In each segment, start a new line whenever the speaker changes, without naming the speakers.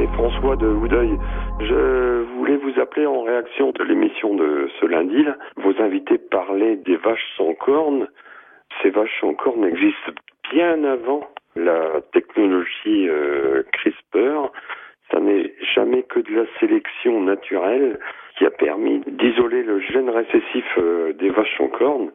François de Houdeuil. Je voulais vous appeler en réaction de l'émission de ce lundi. Là. Vos invités parlaient des vaches sans cornes. Ces vaches sans cornes existent bien avant la technologie CRISPR. Ça n'est jamais que de la sélection naturelle qui a permis d'isoler le gène récessif des vaches sans cornes.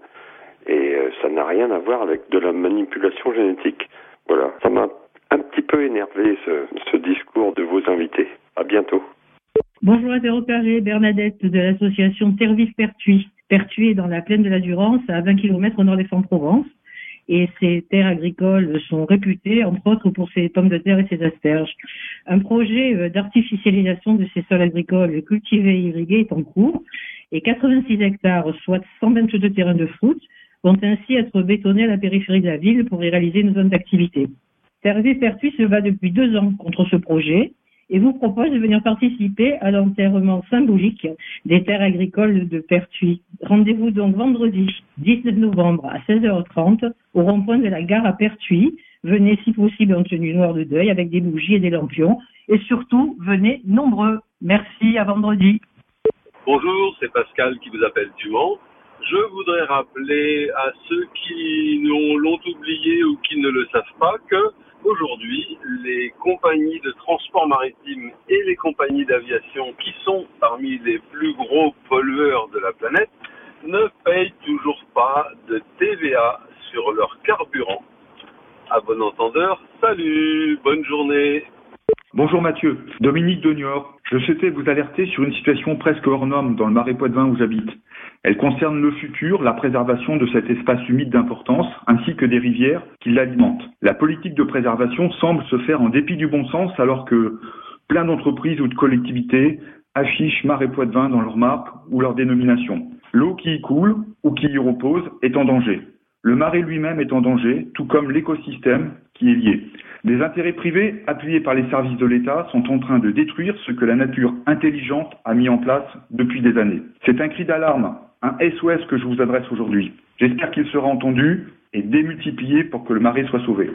Et ça n'a rien à voir avec de la manipulation génétique. Voilà, ça m'a un petit peu énervé ce discours de vos invités. À bientôt.
Bonjour à Terre au Carré, Bernadette de l'association Terre-Vive-Pertuis. Pertuis est dans la plaine de la Durance, à 20 km au nord d'Aix-en-Provence. Et ces terres agricoles sont réputées, entre autres, pour ses pommes de terre et ses asperges. Un projet d'artificialisation de ces sols agricoles cultivés et irrigués est en cours. Et 86 hectares, soit 122 terrains de foot, vont ainsi être bétonnés à la périphérie de la ville pour y réaliser une zone d'activité. Terre-Vive-Pertuis se bat depuis 2 ans contre ce projet et vous propose de venir participer à l'enterrement symbolique des terres agricoles de Pertuis. Rendez-vous donc vendredi 19 novembre à 16h30 au rond-point de la gare à Pertuis. Venez si possible en tenue noire de deuil avec des bougies et des lampions. Et surtout, venez nombreux. Merci, à vendredi.
Bonjour, c'est Pascal qui vous appelle du Mans. Je voudrais rappeler à ceux qui l'ont oublié ou qui ne le savent pas que aujourd'hui, les compagnies de transport maritime et les compagnies d'aviation qui sont parmi les plus gros pollueurs de la planète ne payent toujours pas de TVA sur leur carburant. À bon entendeur, salut, bonne journée.
Bonjour Mathieu, Dominique de Niort. Je souhaitais vous alerter sur une situation presque hors norme dans le Marais Poitevin où j'habite. Elle concerne le futur, la préservation de cet espace humide d'importance, ainsi que des rivières qui l'alimentent. La politique de préservation semble se faire en dépit du bon sens, alors que plein d'entreprises ou de collectivités affichent Marais Poitevin dans leur marque ou leur dénomination. L'eau qui y coule ou qui y repose est en danger. Le marais lui-même est en danger, tout comme l'écosystème qui est lié. Des intérêts privés, appuyés par les services de l'État, sont en train de détruire ce que la nature intelligente a mis en place depuis des années. C'est un cri d'alarme, un SOS que je vous adresse aujourd'hui. J'espère qu'il sera entendu et démultiplié pour que le marais soit sauvé.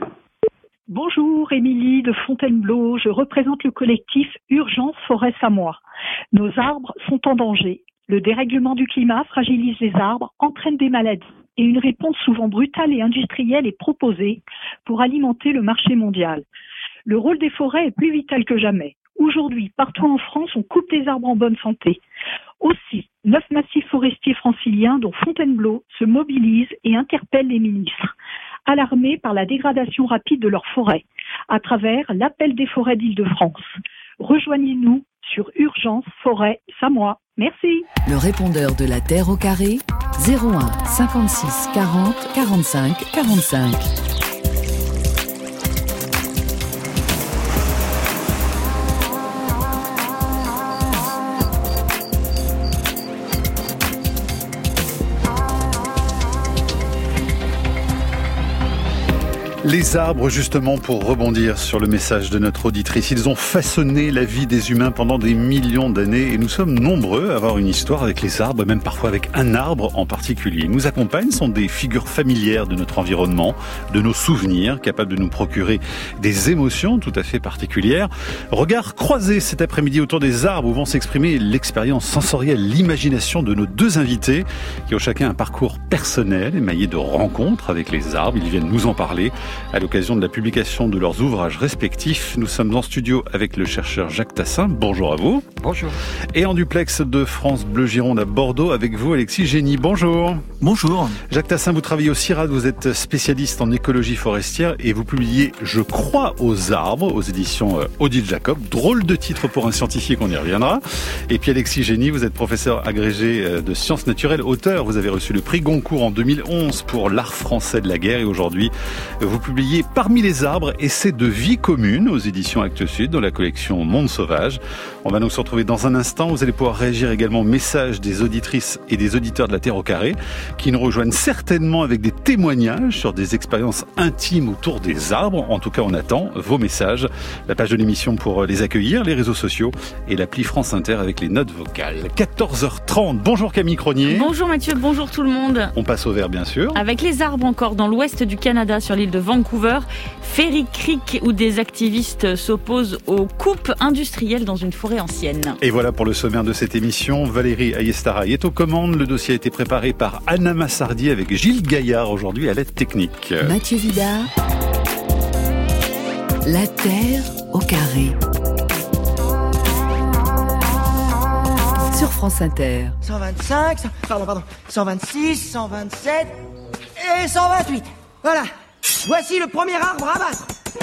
Bonjour, Émilie de Fontainebleau. Je représente le collectif Urgence Forêt Samois. Nos arbres sont en danger. Le dérèglement du climat fragilise les arbres, entraîne des maladies et une réponse souvent brutale et industrielle est proposée pour alimenter le marché mondial. Le rôle des forêts est plus vital que jamais. Aujourd'hui, partout en France, on coupe des arbres en bonne santé. Aussi, 9 massifs forestiers franciliens, dont Fontainebleau, se mobilisent et interpellent les ministres, alarmés par la dégradation rapide de leurs forêts, à travers l'appel des forêts d'Île-de-France. Rejoignez-nous sur Urgence Forêt Samois. Merci.
Le répondeur de la Terre au Carré, 01 56 40 45 45.
Les arbres, justement, pour rebondir sur le message de notre auditrice, ils ont façonné la vie des humains pendant des millions d'années et nous sommes nombreux à avoir une histoire avec les arbres, même parfois avec un arbre en particulier. Ils nous accompagnent, sont des figures familières de notre environnement, de nos souvenirs, capables de nous procurer des émotions tout à fait particulières. Regard croisé cet après-midi autour des arbres où vont s'exprimer l'expérience sensorielle, l'imagination de nos 2 invités qui ont chacun un parcours personnel émaillé de rencontres avec les arbres. Ils viennent nous en parler à l'occasion de la publication de leurs ouvrages respectifs. Nous sommes en studio avec le chercheur Jacques Tassin. Bonjour à vous.
Bonjour.
Et en duplex de France Bleu Gironde à Bordeaux avec vous, Alexis Génie. Bonjour.
Bonjour.
Jacques Tassin, vous travaillez au CIRAD, vous êtes spécialiste en écologie forestière et vous publiez Je crois aux arbres aux éditions Odile Jacob. Drôle de titre pour un scientifique, on y reviendra. Et puis Alexis Génie, vous êtes professeur agrégé de sciences naturelles, auteur. Vous avez reçu le prix Goncourt en 2011 pour l'art français de la guerre et aujourd'hui, vous publiez Parmi les arbres, essais de vie commune aux éditions Actes Sud dans la collection Monde Sauvage. On va nous se retrouver dans un instant. Vous allez pouvoir réagir également aux messages des auditrices et des auditeurs de la Terre au Carré qui nous rejoignent certainement avec des témoignages sur des expériences intimes autour des arbres. En tout cas, on attend vos messages. La page de l'émission pour les accueillir, les réseaux sociaux et l'appli France Inter avec les notes vocales. 14h30. Bonjour Camille Cronier.
Bonjour Mathieu, bonjour tout le monde.
On passe au vert bien sûr.
Avec les arbres encore dans l'ouest du Canada sur l'île de Vancouver.
Ferry Creek où des activistes s'opposent aux coupes industrielles dans une forêt ancienne.
Et voilà pour le sommaire de cette émission. Valérie Ayestaraï est aux commandes. Le dossier a été préparé par Anna Massardi avec Gilles Gaillard aujourd'hui à l'aide technique.
Mathieu Vidard, la Terre au carré. Sur France Inter.
125, 126, 127 et 128. Voilà. Voici le premier arbre à abattre.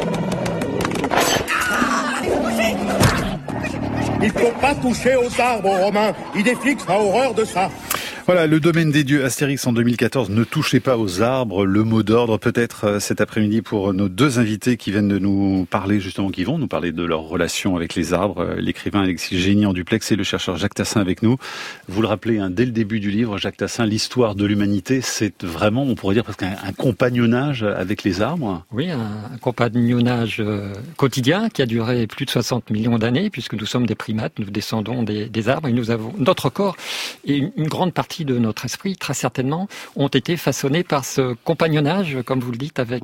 Il faut pas toucher aux arbres, Romain. Idéfix a horreur de ça.
Voilà, le domaine des dieux Astérix en 2014, ne touchez pas aux arbres, le mot d'ordre peut-être cet après-midi pour nos deux invités qui viennent de nous parler justement, qui vont nous parler de leur relation avec les arbres, l'écrivain Alexis Génie en duplex et le chercheur Jacques Tassin avec nous. Vous le rappelez, dès le début du livre, Jacques Tassin, l'histoire de l'humanité, c'est vraiment, on pourrait dire presque un compagnonnage avec les arbres.
Oui, un compagnonnage quotidien qui a duré plus de 60 millions d'années puisque nous sommes des primates, nous descendons des arbres et nous avons notre corps et une grande partie de notre esprit, très certainement, ont été façonnés par ce compagnonnage, comme vous le dites, avec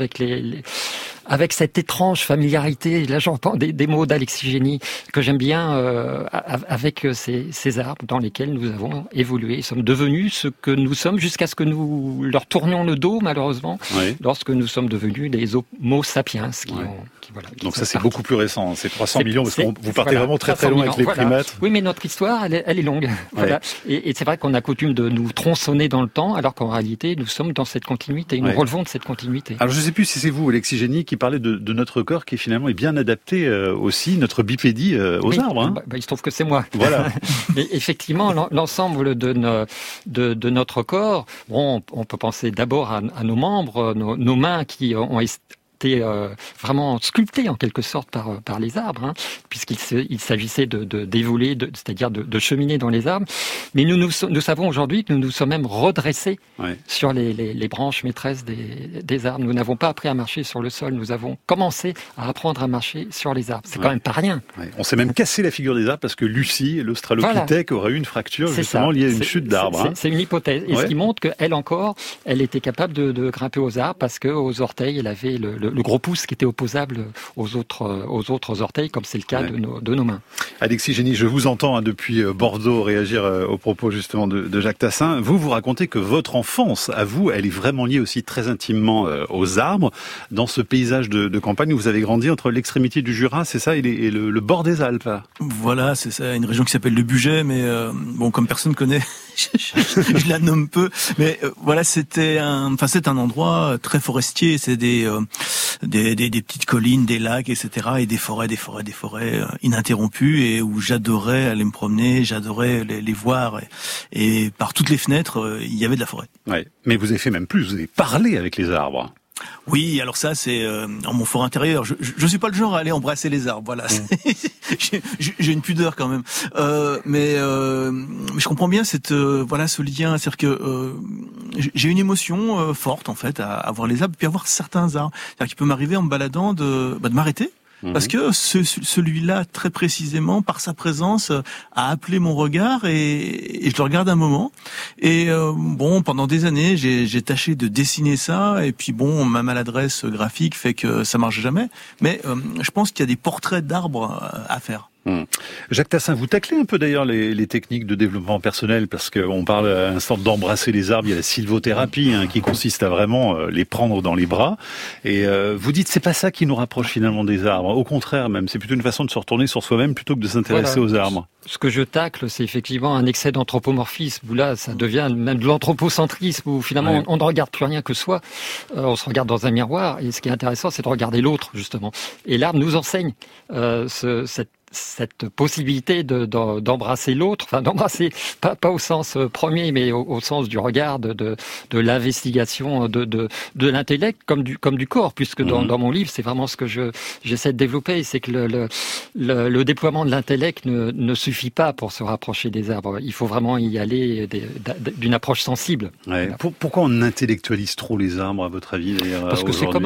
cette étrange familiarité. Là, j'entends des mots d'Alexis Génie que j'aime bien avec ces arbres dans lesquels nous avons évolué. Nous sommes devenus ce que nous sommes jusqu'à ce que nous leur tournions le dos, malheureusement, lorsque nous sommes devenus des Homo sapiens.
Donc ça, c'est beaucoup plus récent. C'est 300 millions, parce que vous partez vraiment très très loin avec les primates.
Oui, mais notre histoire, elle est longue. Voilà. Et c'est vrai qu'on a coutume de nous tronçonner dans le temps, alors qu'en réalité, nous sommes dans cette continuité. Nous relevons de cette continuité.
Alors, je ne sais plus si c'est vous, Alexis Génie, qui parlait de notre corps qui finalement est bien adapté aussi, notre bipédie aux arbres. Hein.
Il se trouve que c'est moi.
Voilà.
Mais effectivement, l'ensemble de notre corps, on peut penser d'abord à nos membres, nos mains qui ont vraiment sculpté en quelque sorte par les arbres, puisqu'il s'agissait d'évoluer, c'est-à-dire de cheminer dans les arbres. Mais nous savons aujourd'hui que nous nous sommes même redressés sur les branches maîtresses des arbres. Nous n'avons pas appris à marcher sur le sol, nous avons commencé à apprendre à marcher sur les arbres. C'est quand même pas rien.
On s'est même cassé la figure des arbres parce que Lucie, l'Australopithèque, aurait eu une fracture justement liée à une chute d'arbre.
C'est une hypothèse. Et ce qui montre qu'elle encore, elle était capable de grimper aux arbres parce qu'aux orteils, elle avait le gros pouce qui était opposable aux autres orteils, comme c'est le cas de nos mains.
Alexis Génie, je vous entends depuis Bordeaux réagir aux propos justement de Jacques Tassin. Vous racontez que votre enfance, à vous, elle est vraiment liée aussi très intimement aux arbres. Dans ce paysage de campagne où vous avez grandi entre l'extrémité du Jura, c'est ça, et le bord des Alpes.
Voilà, c'est ça, une région qui s'appelle le Bugey, mais comme personne connaît, je la nomme peu. Mais voilà, c'est un endroit très forestier. C'est des petites collines, des lacs, etc. et des forêts ininterrompues, et où j'adorais aller me promener, j'adorais les voir, et par toutes les fenêtres, il y avait de la forêt.
Ouais. Mais vous avez fait même plus, vous avez parlé avec les arbres.
Oui, alors ça c'est en mon fort intérieur. Je suis pas le genre à aller embrasser les arbres, voilà. J'ai une pudeur quand même. Mais je comprends bien ce lien, c'est-à-dire que j'ai une émotion forte en fait à voir les arbres, puis à voir certains arbres. C'est-à-dire qu'il peut m'arriver en me baladant de m'arrêter. Parce que celui-là, très précisément, par sa présence, a appelé mon regard, et je le regarde un moment. Et pendant des années, j'ai tâché de dessiner ça, et puis ma maladresse graphique fait que ça marche jamais. Mais je pense qu'il y a des portraits d'arbres à faire.
Jacques Tassin, vous taclez un peu d'ailleurs les techniques de développement personnel, parce qu'on parle à l'instant d'embrasser les arbres. Il y a la sylvothérapie qui consiste à vraiment les prendre dans les bras, et vous dites c'est pas ça qui nous rapproche finalement des arbres, au contraire même, c'est plutôt une façon de se retourner sur soi-même plutôt que de s'intéresser aux arbres.
Ce que je tacle, c'est effectivement un excès d'anthropomorphisme, où là ça devient même de l'anthropocentrisme, où finalement on ne regarde plus rien que soi, on se regarde dans un miroir, et ce qui est intéressant c'est de regarder l'autre justement, et l'arbre nous enseigne cette possibilité d'embrasser l'autre, enfin d'embrasser pas au sens premier, mais au sens du regard, de l'investigation de l'intellect comme du corps, puisque dans mon livre c'est vraiment ce que j'essaie de développer, c'est que le déploiement de l'intellect ne suffit pas pour se rapprocher des arbres. Il faut vraiment y aller d'une approche sensible.
Ouais. Pourquoi on intellectualise trop les arbres à votre avis d'ailleurs?
Parce que c'est commode.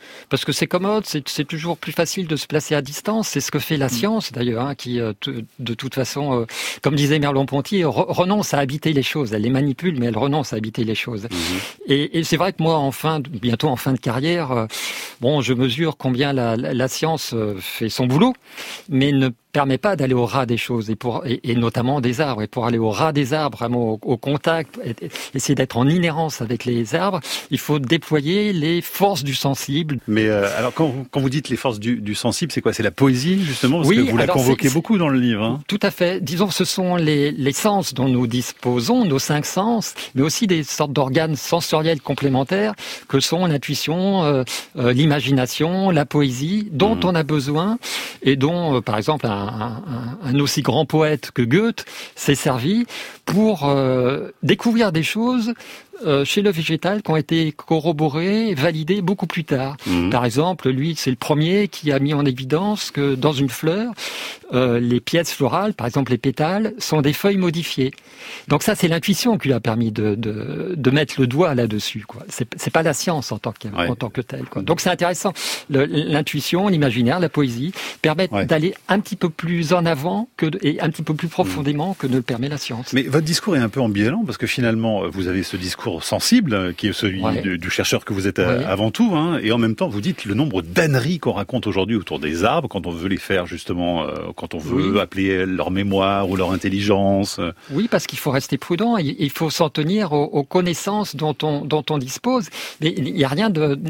parce que c'est commode, c'est toujours plus facile de se placer à distance. C'est ce que fait la science d'ailleurs, qui de toute façon, comme disait Merleau-Ponty, renonce à habiter les choses. Elle les manipule, mais elle renonce à habiter les choses. Et c'est vrai que moi, bientôt en fin de carrière, je mesure combien la science fait son boulot, mais ne permet pas d'aller au ras des choses et notamment des arbres. Et pour aller au ras des arbres, vraiment au contact, essayer d'être en inhérence avec les arbres, il faut déployer les forces du sensible.
Mais alors quand vous dites les forces du sensible, c'est quoi? C'est la poésie justement, parce que vous la convoquez beaucoup dans le livre. Hein.
Tout à fait. Disons, ce sont les sens dont nous disposons, nos 5 sens, mais aussi des sortes d'organes sensoriels complémentaires que sont l'intuition, l'imagination, la poésie, dont on a besoin et dont, par exemple, un aussi grand poète que Goethe s'est servi pour découvrir des choses chez le végétal qui ont été corroborées, validées beaucoup plus tard. Par exemple, lui, c'est le premier qui a mis en évidence que dans une fleur, les pièces florales, par exemple les pétales, sont des feuilles modifiées. Donc ça, c'est l'intuition qui lui a permis de mettre le doigt là-dessus, quoi. C'est pas la science en tant que telle, quoi. Donc c'est intéressant. L'intuition, l'imaginaire, la poésie permettent d'aller un petit peu plus en avant et un petit peu plus profondément que ne le permet la science.
Mais votre discours est un peu ambivalent parce que finalement, vous avez ce discours sensible, qui est celui du chercheur que vous êtes avant tout, hein, et en même temps vous dites le nombre d'âneries qu'on raconte aujourd'hui autour des arbres quand on veut les faire justement, quand on veut appeler leur mémoire ou leur intelligence.
Oui, parce qu'il faut rester prudent, il faut s'en tenir aux connaissances dont on dispose, mais il n'y a rien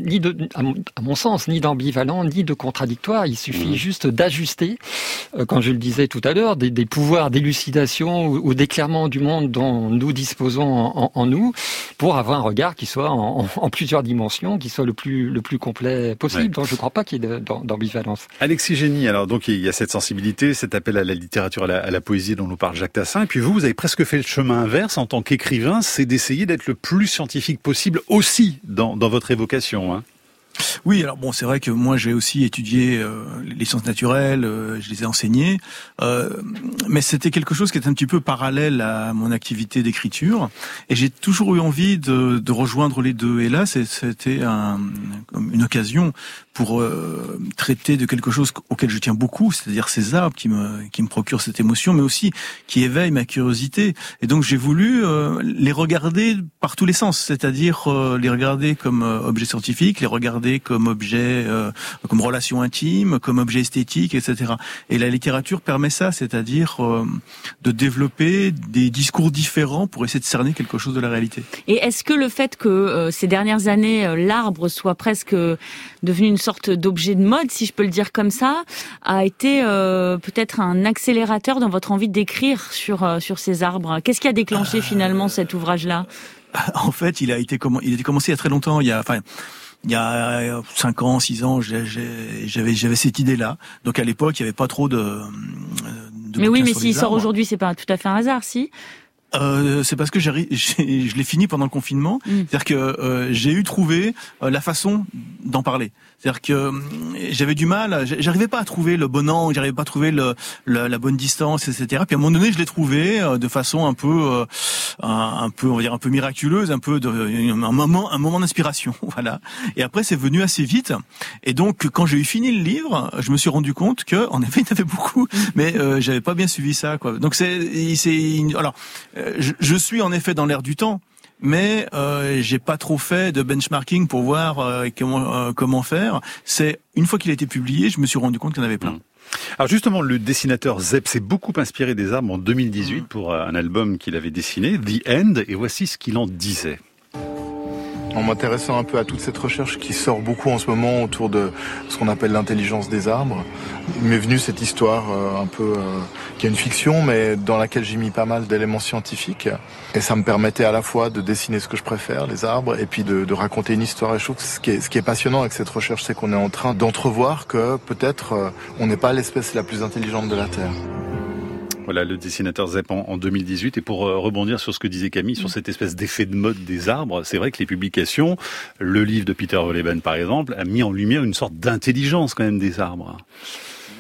à mon sens, ni d'ambivalent, ni de contradictoire, il suffit juste d'ajuster, quand je le disais tout à l'heure, des pouvoirs d'élucidation ou d'éclairement du monde dont nous disposons en nous, pour avoir un regard qui soit en plusieurs dimensions, qui soit le plus complet possible. Donc je ne crois pas qu'il y ait d'ambivalence.
Alexis Génie, alors donc il y a cette sensibilité, cet appel à la littérature, à la poésie dont nous parle Jacques Tassin, et puis vous avez presque fait le chemin inverse en tant qu'écrivain, c'est d'essayer d'être le plus scientifique possible aussi dans votre évocation, hein.
Oui, alors bon, c'est vrai que moi j'ai aussi étudié les sciences naturelles, je les ai enseignées, mais c'était quelque chose qui était un petit peu parallèle à mon activité d'écriture, et j'ai toujours eu envie de rejoindre les deux. Et là, c'était une occasion pour traiter de quelque chose auquel je tiens beaucoup, c'est-à-dire ces arbres qui me procurent cette émotion, mais aussi qui éveillent ma curiosité. Et donc j'ai voulu les regarder par tous les sens, c'est-à-dire les regarder comme objet scientifique, les regarder comme objet, comme relation intime, comme objet esthétique, etc. Et la littérature permet ça, c'est-à-dire de développer des discours différents pour essayer de cerner quelque chose de la réalité.
Et est-ce que le fait que ces dernières années, l'arbre soit presque devenu une sorte d'objet de mode, si je peux le dire comme ça, a été peut-être un accélérateur dans votre envie d'écrire sur ces arbres? Qu'est-ce qui a déclenché finalement cet ouvrage-là?
En fait, il a été commencé il y a très longtemps. Il y a 5 ans, 6 ans, j'avais cette idée-là. Donc à l'époque, il n'y avait pas trop de
mais oui, mais s'il sort aujourd'hui, c'est pas tout à fait un hasard, si?
C'est parce que je l'ai fini pendant le confinement. C'est-à-dire que j'ai trouvé la façon d'en parler. C'est-à-dire que j'avais du mal, j'arrivais pas à trouver le bon angle, j'arrivais pas à trouver la bonne distance, etc. Puis à un moment donné, je l'ai trouvé de façon un peu, on va dire un peu miraculeuse, un moment d'inspiration, voilà. Et après, c'est venu assez vite. Et donc, quand j'ai eu fini le livre, je me suis rendu compte que, en effet, il y en avait beaucoup, mais j'avais pas bien suivi ça, quoi. Donc alors, je suis en effet dans l'air du temps. Mais j'ai pas trop fait de benchmarking pour voir comment faire. C'est une fois qu'il a été publié, je me suis rendu compte qu'il y en avait plein.
Alors justement, le dessinateur Zepp s'est beaucoup inspiré des arbres en 2018 pour un album qu'il avait dessiné, The End, et voici ce qu'il en disait.
En m'intéressant un peu à toute cette recherche qui sort beaucoup en ce moment autour de ce qu'on appelle l'intelligence des arbres, il m'est venu cette histoire un peu qui est une fiction, mais dans laquelle j'ai mis pas mal d'éléments scientifiques. Et ça me permettait à la fois de dessiner ce que je préfère, les arbres, et puis de raconter une histoire. Et je trouve que ce qui est passionnant avec cette recherche, c'est qu'on est en train d'entrevoir que peut-être on n'est pas l'espèce la plus intelligente de la Terre.
Voilà, le dessinateur Zepp en 2018. Et pour rebondir sur ce que disait Camille, sur cette espèce d'effet de mode des arbres, c'est vrai que les publications, le livre de Peter Wohlleben par exemple, a mis en lumière une sorte d'intelligence quand même des arbres.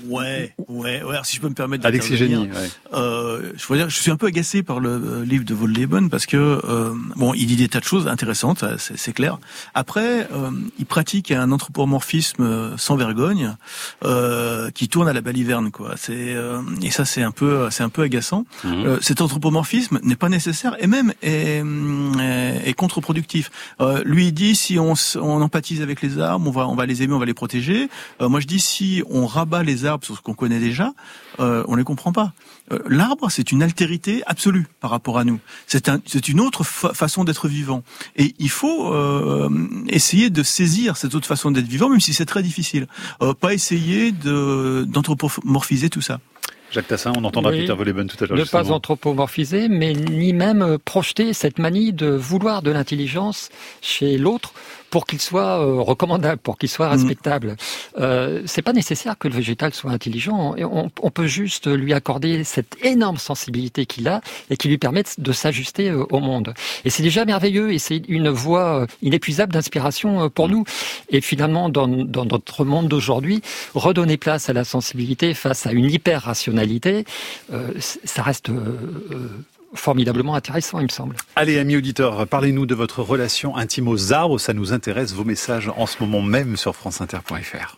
Ouais. Alors, si je peux me permettre.
Alexis Génie.
Je suis un peu agacé par le livre de Wohlleben parce que il dit des tas de choses intéressantes, c'est clair. Après, il pratique un anthropomorphisme sans vergogne qui tourne à la baliverne, quoi. Et ça, c'est un peu agaçant. Cet anthropomorphisme n'est pas nécessaire et même est contre-productif. Lui il dit si on empathise avec les arbres, on va les aimer, on va les protéger. Moi je dis si on rabat les arbres sur ce qu'on connaît déjà, on les comprend pas. L'arbre, c'est une altérité absolue par rapport à nous. C'est une autre façon d'être vivant. Et il faut essayer de saisir cette autre façon d'être vivant, même si c'est très difficile. Pas essayer d'anthropomorphiser tout ça.
Jacques Tassin, on entendra Peter Wohlleben tout à l'heure.
Ne pas anthropomorphiser, mais ni même projeter cette manie de vouloir de l'intelligence chez l'autre pour qu'il soit recommandable, pour qu'il soit respectable. C'est pas nécessaire que le végétal soit intelligent. On peut juste lui accorder cette énorme sensibilité qu'il a et qui lui permette de s'ajuster au monde. Et c'est déjà merveilleux et c'est une voie inépuisable d'inspiration pour nous. Et finalement, dans notre monde d'aujourd'hui, redonner place à la sensibilité face à une hyper-rationalité, ça reste formidablement intéressant, il me semble.
Allez, amis auditeurs, parlez-nous de votre relation intime aux arbres. Ça nous intéresse, vos messages en ce moment même sur franceinter.fr.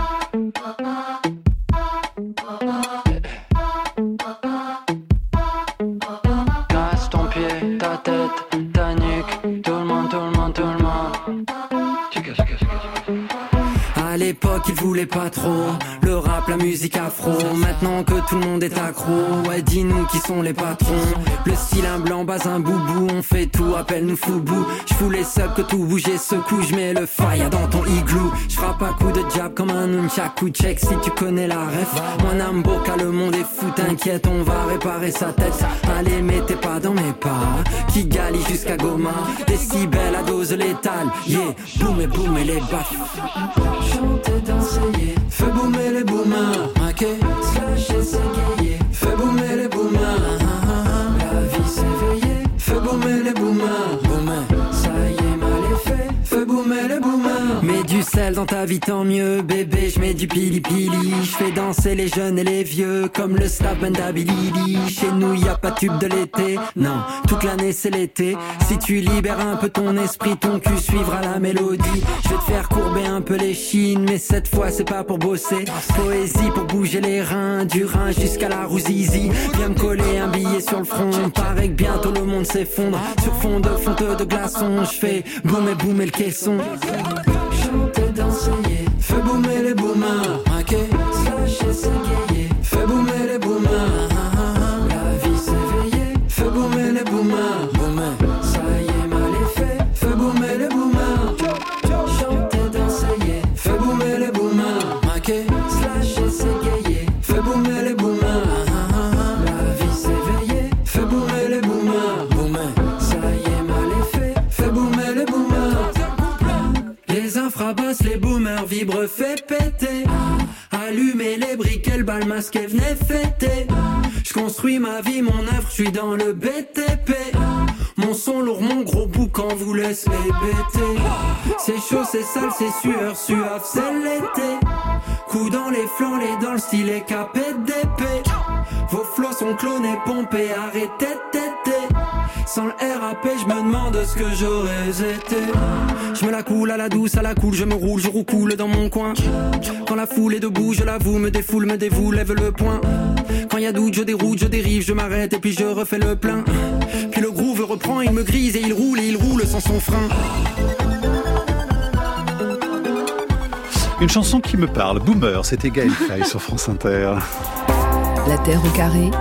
Casse ton pied, ta tête, ta nuque, tout le monde. À l'époque, ils voulaient pas trop le rap, la musique afro. Maintenant que tout le monde est accro, ouais, dis-nous qui sont les patrons. Le style un blanc, bas un boubou, on fait tout, appelle-nous foubou. J'fous les subs que tout bouge et secoue, j'mets le fire dans ton igloo. J'frappe à coup de jab comme un nunchaku, check si tu connais la ref. Moi Namboka, le monde est fou, t'inquiète, on va réparer sa tête. Allez, mettez pas dans mes pas, Kigali jusqu'à Goma. Décibels à dose létale, yeah, boum et les baffes. Chanter, danser, yeah. Fais boomer les boomers, ok. Slasher, s'égayer. Fais boomer les boomers, la vie s'éveiller. Fais boomer les boomers, ça y est, mal est fait. Fais boomer les boomers. Mets du sel dans ta vie, tant mieux, bébé. J'mets du pili-pili. J'fais danser les jeunes et les vieux, comme le staff Bendabilili. Chez nous, y a pas de tube de l'été. Non, toute l'année c'est l'été. Si tu libères un peu ton esprit, ton cul suivra la mélodie. Je vais te faire courber un peu les chines, mais cette fois c'est pas pour bosser. Poésie pour bouger les reins, du Rhin jusqu'à la Rouzizi. Viens me coller un billet sur le front, paraît que bientôt le monde s'effondre. Sur fond de fonte de glaçons, je fais boum et le caisson. Chanter, danser, fais boomer les boomers, ok. Slasher, s'égayer, fais boomer les boomers. La vie s'éveiller, fais boomer les boomers. Ça y est, mal est fait, fais boomer les boomers. Chanter, danser, fais boomer les boomers, ok. Slasher, s'égayer, fais boomer les boomers. La vie s'éveiller, fais boomer les boomers. Ça y est, mal est fait, fais boomer les boomers. Les infrabasses, les boomers vibrent, fait péter. Allumer les briquets, le bal masqué, venez fêter. J'construis ma vie, mon œuvre, j'suis dans le BTP. Mon son lourd, mon gros boucan vous laisse les bêter. C'est chaud, c'est sale, c'est sueur, suave, c'est l'été. Coup dans les flancs, les dents, le stylet capé d'épée. Vos flots sont clonés, pompés, arrêtez de téter. Sans le RAP, je me demande ce que j'aurais été. Je me la coule à la douce, à la cool, je me roule, je roucoule dans mon coin. Quand la foule est debout, je l'avoue, me défoule, me dévoue, lève le poing. Quand y a doute, je déroute, je dérive, je m'arrête et puis je refais le plein. Puis le groove reprend, il me grise et il roule sans son frein.
Une chanson qui me parle, Boomer, c'était Gaël Faye sur France Inter.
La Terre au carré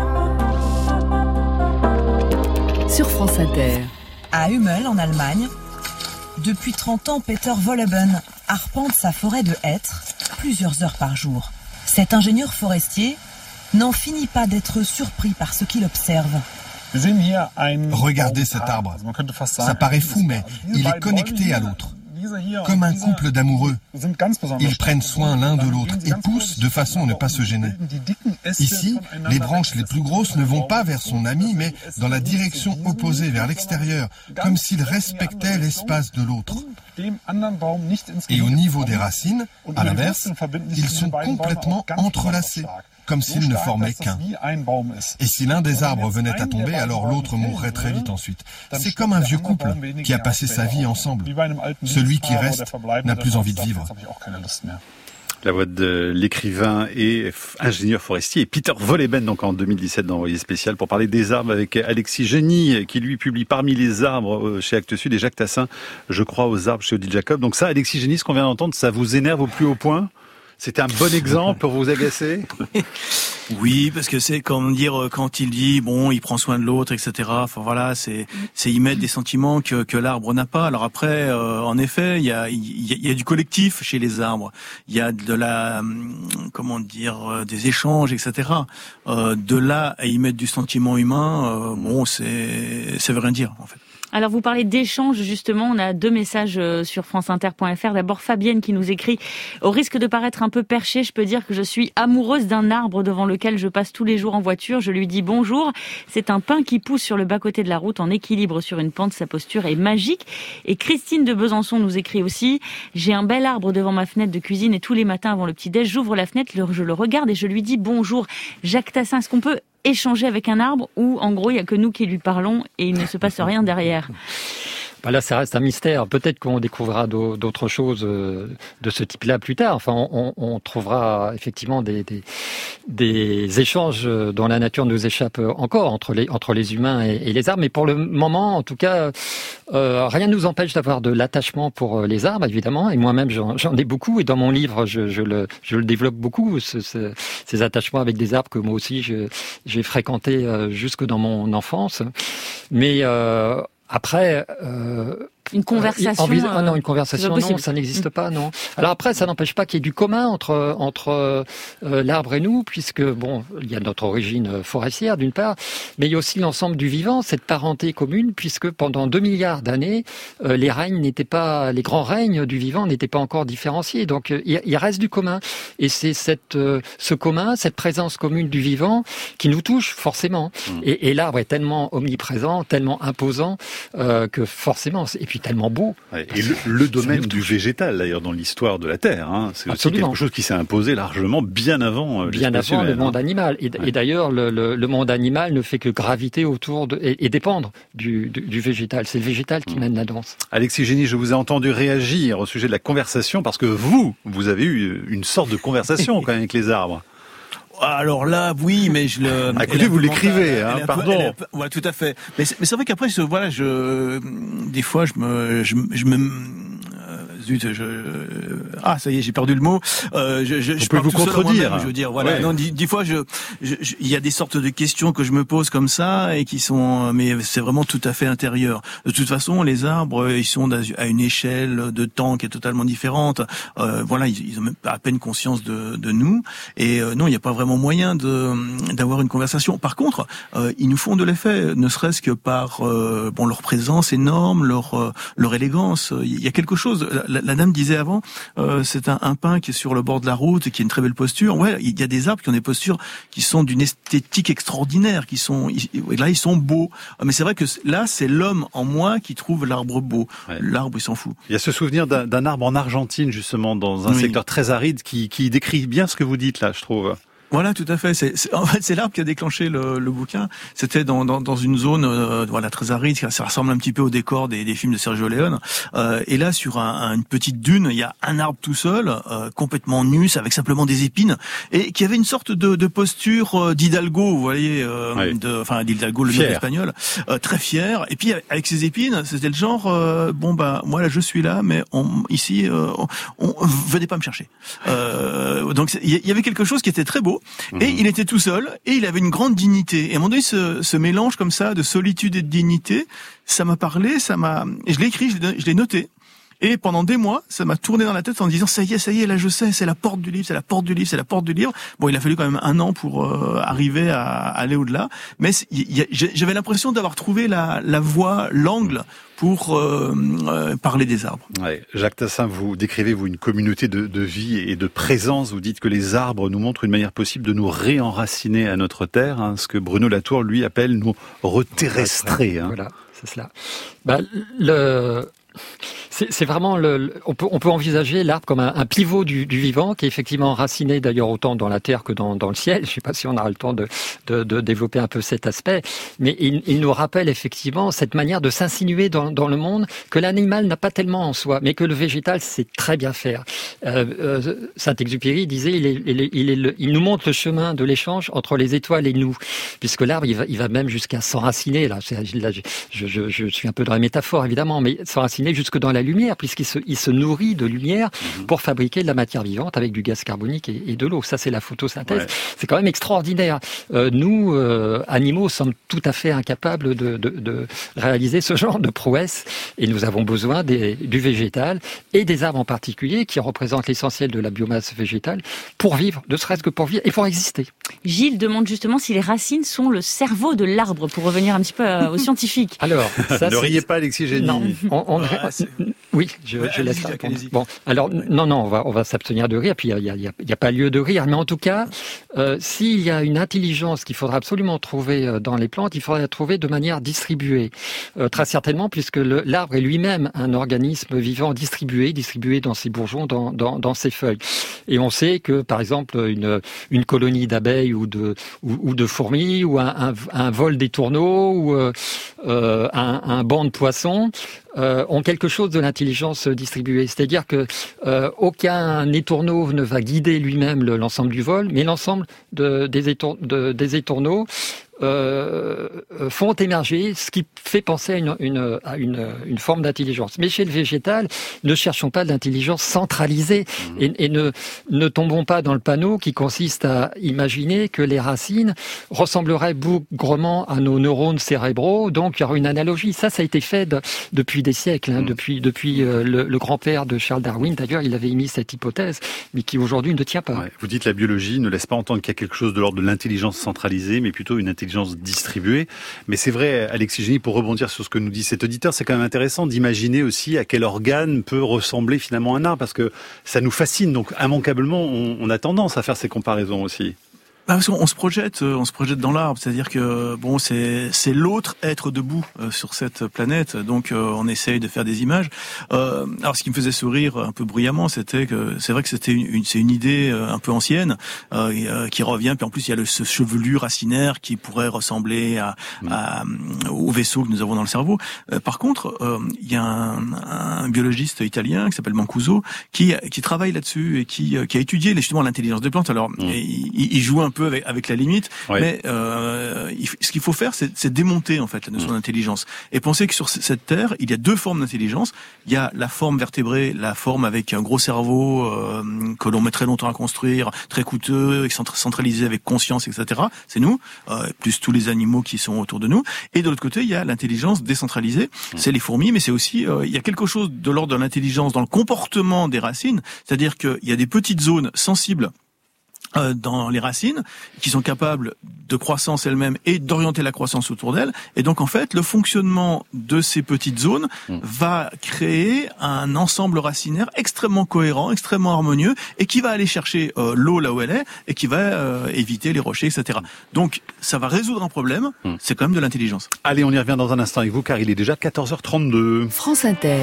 sur France Inter.
À Hummel, en Allemagne, depuis 30 ans, Peter Wohlleben arpente sa forêt de hêtres plusieurs heures par jour. Cet ingénieur forestier n'en finit pas d'être surpris par ce qu'il observe.
Regardez cet arbre. Ça paraît fou, mais il est connecté à l'autre. Comme un couple d'amoureux. Ils prennent soin l'un de l'autre et poussent de façon à ne pas se gêner. Ici, les branches les plus grosses ne vont pas vers son ami, mais dans la direction opposée, vers l'extérieur, comme s'ils respectaient l'espace de l'autre. Et au niveau des racines, à l'inverse, ils sont complètement entrelacés, comme s'ils ne formaient qu'un. Et si l'un des arbres venait à tomber, alors l'autre mourrait très vite ensuite. C'est comme un vieux couple qui a passé sa vie ensemble. Celui qui reste n'a plus envie de vivre.
La voix de l'écrivain et ingénieur forestier Peter Wolleben, donc en 2017 dans Envoyé spécial, pour parler des arbres avec Alexis Génie, qui lui publie Parmi les arbres chez Actes Sud, et Jacques Tassin, Je crois aux arbres chez Odile Jacob. Donc ça, Alexis Génie, ce qu'on vient d'entendre, ça vous énerve au plus haut point? C'était un bon exemple pour vous agacer?
Oui, parce que c'est comme dire quand il dit bon, il prend soin de l'autre, etc. Enfin voilà, c'est y mettre des sentiments que l'arbre n'a pas. Alors après, en effet, il y a du collectif chez les arbres. Il y a de la des échanges, etc. De là à y mettre du sentiment humain, bon, ça veut rien dire en fait.
Alors vous parlez d'échanges, justement, on a 2 messages sur franceinter.fr. D'abord Fabienne qui nous écrit « Au risque de paraître un peu perché, je peux dire que je suis amoureuse d'un arbre devant lequel je passe tous les jours en voiture. Je lui dis bonjour. C'est un pin qui pousse sur le bas-côté de la route en équilibre sur une pente. Sa posture est magique. » Et Christine de Besançon nous écrit aussi « J'ai un bel arbre devant ma fenêtre de cuisine et tous les matins avant le petit-déj, j'ouvre la fenêtre, je le regarde et je lui dis bonjour. » Jacques Tassin, est-ce qu'on peut échanger avec un arbre ou en gros il n'y a que nous qui lui parlons et il ne se passe rien derrière?
Bah là, ça reste un mystère. Peut-être qu'on découvrira d'autres choses de ce type-là plus tard. Enfin, on trouvera effectivement des échanges dont la nature nous échappe encore entre les humains et les arbres. Mais pour le moment, en tout cas, rien ne nous empêche d'avoir de l'attachement pour les arbres, évidemment. Et moi-même, j'en ai beaucoup. Et dans mon livre, je le développe beaucoup, ces attachements avec des arbres que moi aussi j'ai fréquentés jusque dans mon enfance. Mais après,
une conversation.
Non, une conversation, non, ça n'existe pas, non. Alors après, ça n'empêche pas qu'il y ait du commun entre l'arbre et nous, puisque bon, il y a notre origine forestière d'une part, mais il y a aussi l'ensemble du vivant, cette parenté commune, puisque pendant 2 milliards d'années, les grands règnes du vivant n'étaient pas encore différenciés. Donc il reste du commun, et c'est ce commun, cette présence commune du vivant, qui nous touche forcément. Et l'arbre est tellement omniprésent, tellement imposant que forcément. Et puis tellement beau.
Ouais, et le domaine du végétal, d'ailleurs, dans l'histoire de la Terre, hein, c'est aussi quelque chose qui s'est imposé largement bien avant
le monde animal. Et d'ailleurs, le monde animal ne fait que graviter autour et dépendre du végétal. C'est le végétal qui mène la danse.
Alexis Génie, je vous ai entendu réagir au sujet de la conversation, parce que vous avez eu une sorte de conversation quand même avec les arbres.
Alors là, oui, mais je le.
Écoutez, vous l'écrivez, pardon.
Ouais, tout à fait. Mais c'est vrai qu'après, des fois, je me. Ça y est, j'ai perdu le mot. Je
peux vous contredire.
Je veux dire, voilà. Ouais. Non, des fois, il y a des sortes de questions que je me pose comme ça et qui sont, mais c'est vraiment tout à fait intérieur. De toute façon, les arbres, ils sont à une échelle de temps qui est totalement différente. Voilà, ils ont même à peine conscience de nous. Et non, il n'y a pas vraiment moyen d'avoir une conversation. Par contre, ils nous font de l'effet, ne serait-ce que par leur présence énorme, leur élégance. Il y a quelque chose. La dame disait avant, c'est un pin qui est sur le bord de la route et qui a une très belle posture. Ouais, il y a des arbres qui ont des postures qui sont d'une esthétique extraordinaire, ils sont beaux. Mais c'est vrai que là, c'est l'homme en moi qui trouve l'arbre beau. Ouais. L'arbre, il s'en fout.
Il y a ce souvenir d'un arbre en Argentine, justement, dans un secteur très aride, qui décrit bien ce que vous dites là, je trouve.
Voilà, tout à fait. En fait, c'est l'arbre qui a déclenché le bouquin. C'était dans une zone, très aride. Ça ressemble un petit peu au décor des films de Sergio Leone. Et là, sur une petite dune, il y a un arbre tout seul, complètement nu, avec simplement des épines, et qui avait une sorte de posture d'Hidalgo, vous voyez, d'Hidalgo, le nom espagnol, très fier. Et puis avec ses épines, c'était le genre, moi là, je suis là, mais ici, venez pas me chercher. Donc il y avait quelque chose qui était très beau. Et il était tout seul, et il avait une grande dignité. Et à un moment donné, ce mélange comme ça de solitude et de dignité, ça m'a parlé, et je l'ai écrit, je l'ai noté. Et pendant des mois, ça m'a tourné dans la tête en disant ça y est, là je sais, c'est la porte du livre, c'est la porte du livre, c'est la porte du livre. Bon, il a fallu quand même 1 an pour arriver à aller au-delà, mais j'avais l'impression d'avoir trouvé la voie, l'angle pour parler des arbres.
Ouais. Jacques Tassin, vous décrivez une communauté de vie et de présence. Vous dites que les arbres nous montrent une manière possible de nous réenraciner à notre terre, ce que Bruno Latour lui appelle nous reterrestrer.
Voilà, c'est cela. C'est vraiment on peut envisager l'arbre comme un pivot du vivant qui est effectivement enraciné d'ailleurs autant dans la terre que dans le ciel. Je ne sais pas si on aura le temps de développer un peu cet aspect, mais il nous rappelle effectivement cette manière de s'insinuer dans le monde que l'animal n'a pas tellement en soi, mais que le végétal sait très bien faire. Saint-Exupéry disait il nous montre le chemin de l'échange entre les étoiles et nous, puisque l'arbre il va même jusqu'à s'enraciner. Là, je suis un peu dans la métaphore évidemment, mais s'enraciner jusque dans la lumière, puisqu'il se nourrit de lumière pour fabriquer de la matière vivante avec du gaz carbonique et de l'eau. Ça, c'est la photosynthèse. Ouais. C'est quand même extraordinaire. Nous, animaux, sommes tout à fait incapables de réaliser ce genre de prouesse, et nous avons besoin du végétal et des arbres en particulier, qui représentent l'essentiel de la biomasse végétale, pour vivre, ne serait-ce que pour vivre et pour exister.
Gilles demande justement si les racines sont le cerveau de l'arbre, pour revenir un petit peu aux scientifiques.
Alors, ça, ne riez pas, Alexis Génie.
Non, oui, je laisse la réponse. Bon, alors non, on va s'abstenir de rire. Puis il y a pas lieu de rire, mais en tout cas, s'il y a une intelligence qu'il faudra absolument trouver dans les plantes, il faudra la trouver de manière distribuée, très certainement, puisque l'arbre est lui-même un organisme vivant distribué dans ses bourgeons, dans ses feuilles. Et on sait que, par exemple, une colonie d'abeilles ou de fourmis, ou un vol des tourneaux, ou un banc de poissons ont quelque chose de l'intelligence distribuée. C'est-à-dire que aucun étourneau ne va guider lui-même l'ensemble du vol, mais l'ensemble des étourneaux font émerger ce qui fait penser à une forme d'intelligence. Mais chez le végétal, ne cherchons pas de l'intelligence centralisée et ne tombons pas dans le panneau qui consiste à imaginer que les racines ressembleraient bougrement à nos neurones cérébraux, donc il y aura une analogie. Ça a été fait depuis des siècles, depuis le grand-père de Charles Darwin. D'ailleurs, il avait émis cette hypothèse, mais qui aujourd'hui ne tient pas.
Ouais. Vous dites la biologie ne laisse pas entendre qu'il y a quelque chose de l'ordre de l'intelligence centralisée, mais plutôt une intelligence distribuée. Mais c'est vrai, Alexis Génie, pour rebondir sur ce que nous dit cet auditeur, c'est quand même intéressant d'imaginer aussi à quel organe peut ressembler finalement un arbre, parce que ça nous fascine. Donc immanquablement, on a tendance à faire ces comparaisons aussi.
Parce qu'on se projette dans l'arbre, c'est-à-dire que c'est l'autre être debout sur cette planète, donc on essaye de faire des images. Alors ce qui me faisait sourire un peu bruyamment, c'était que c'est vrai que c'est une idée un peu ancienne qui revient. Puis en plus il y a ce chevelu racinaire qui pourrait ressembler au vaisseau que nous avons dans le cerveau. Par contre, il y a un biologiste italien qui s'appelle Mancuso qui travaille là-dessus et qui a étudié justement l'intelligence des plantes. Alors il joue un peu avec la limite, mais ce qu'il faut faire, c'est démonter en fait la notion d'intelligence et penser que sur cette terre, il y a deux formes d'intelligence. Il y a la forme vertébrée, la forme avec un gros cerveau que l'on met très longtemps à construire, très coûteux, centralisé avec conscience, etc. C'est nous, plus tous les animaux qui sont autour de nous. Et de l'autre côté, il y a l'intelligence décentralisée. C'est les fourmis, mais c'est aussi il y a quelque chose de l'ordre de l'intelligence dans le comportement des racines, c'est-à-dire qu'il y a des petites zones sensibles dans les racines, qui sont capables de croissance elles-mêmes et d'orienter la croissance autour d'elles. Et donc, en fait, le fonctionnement de ces petites zones va créer un ensemble racinaire extrêmement cohérent, extrêmement harmonieux, et qui va aller chercher l'eau là où elle est, et qui va éviter les rochers, etc. Donc, ça va résoudre un problème, c'est quand même de l'intelligence.
Allez, on y revient dans un instant avec vous, car il est déjà 14h32.
France Inter.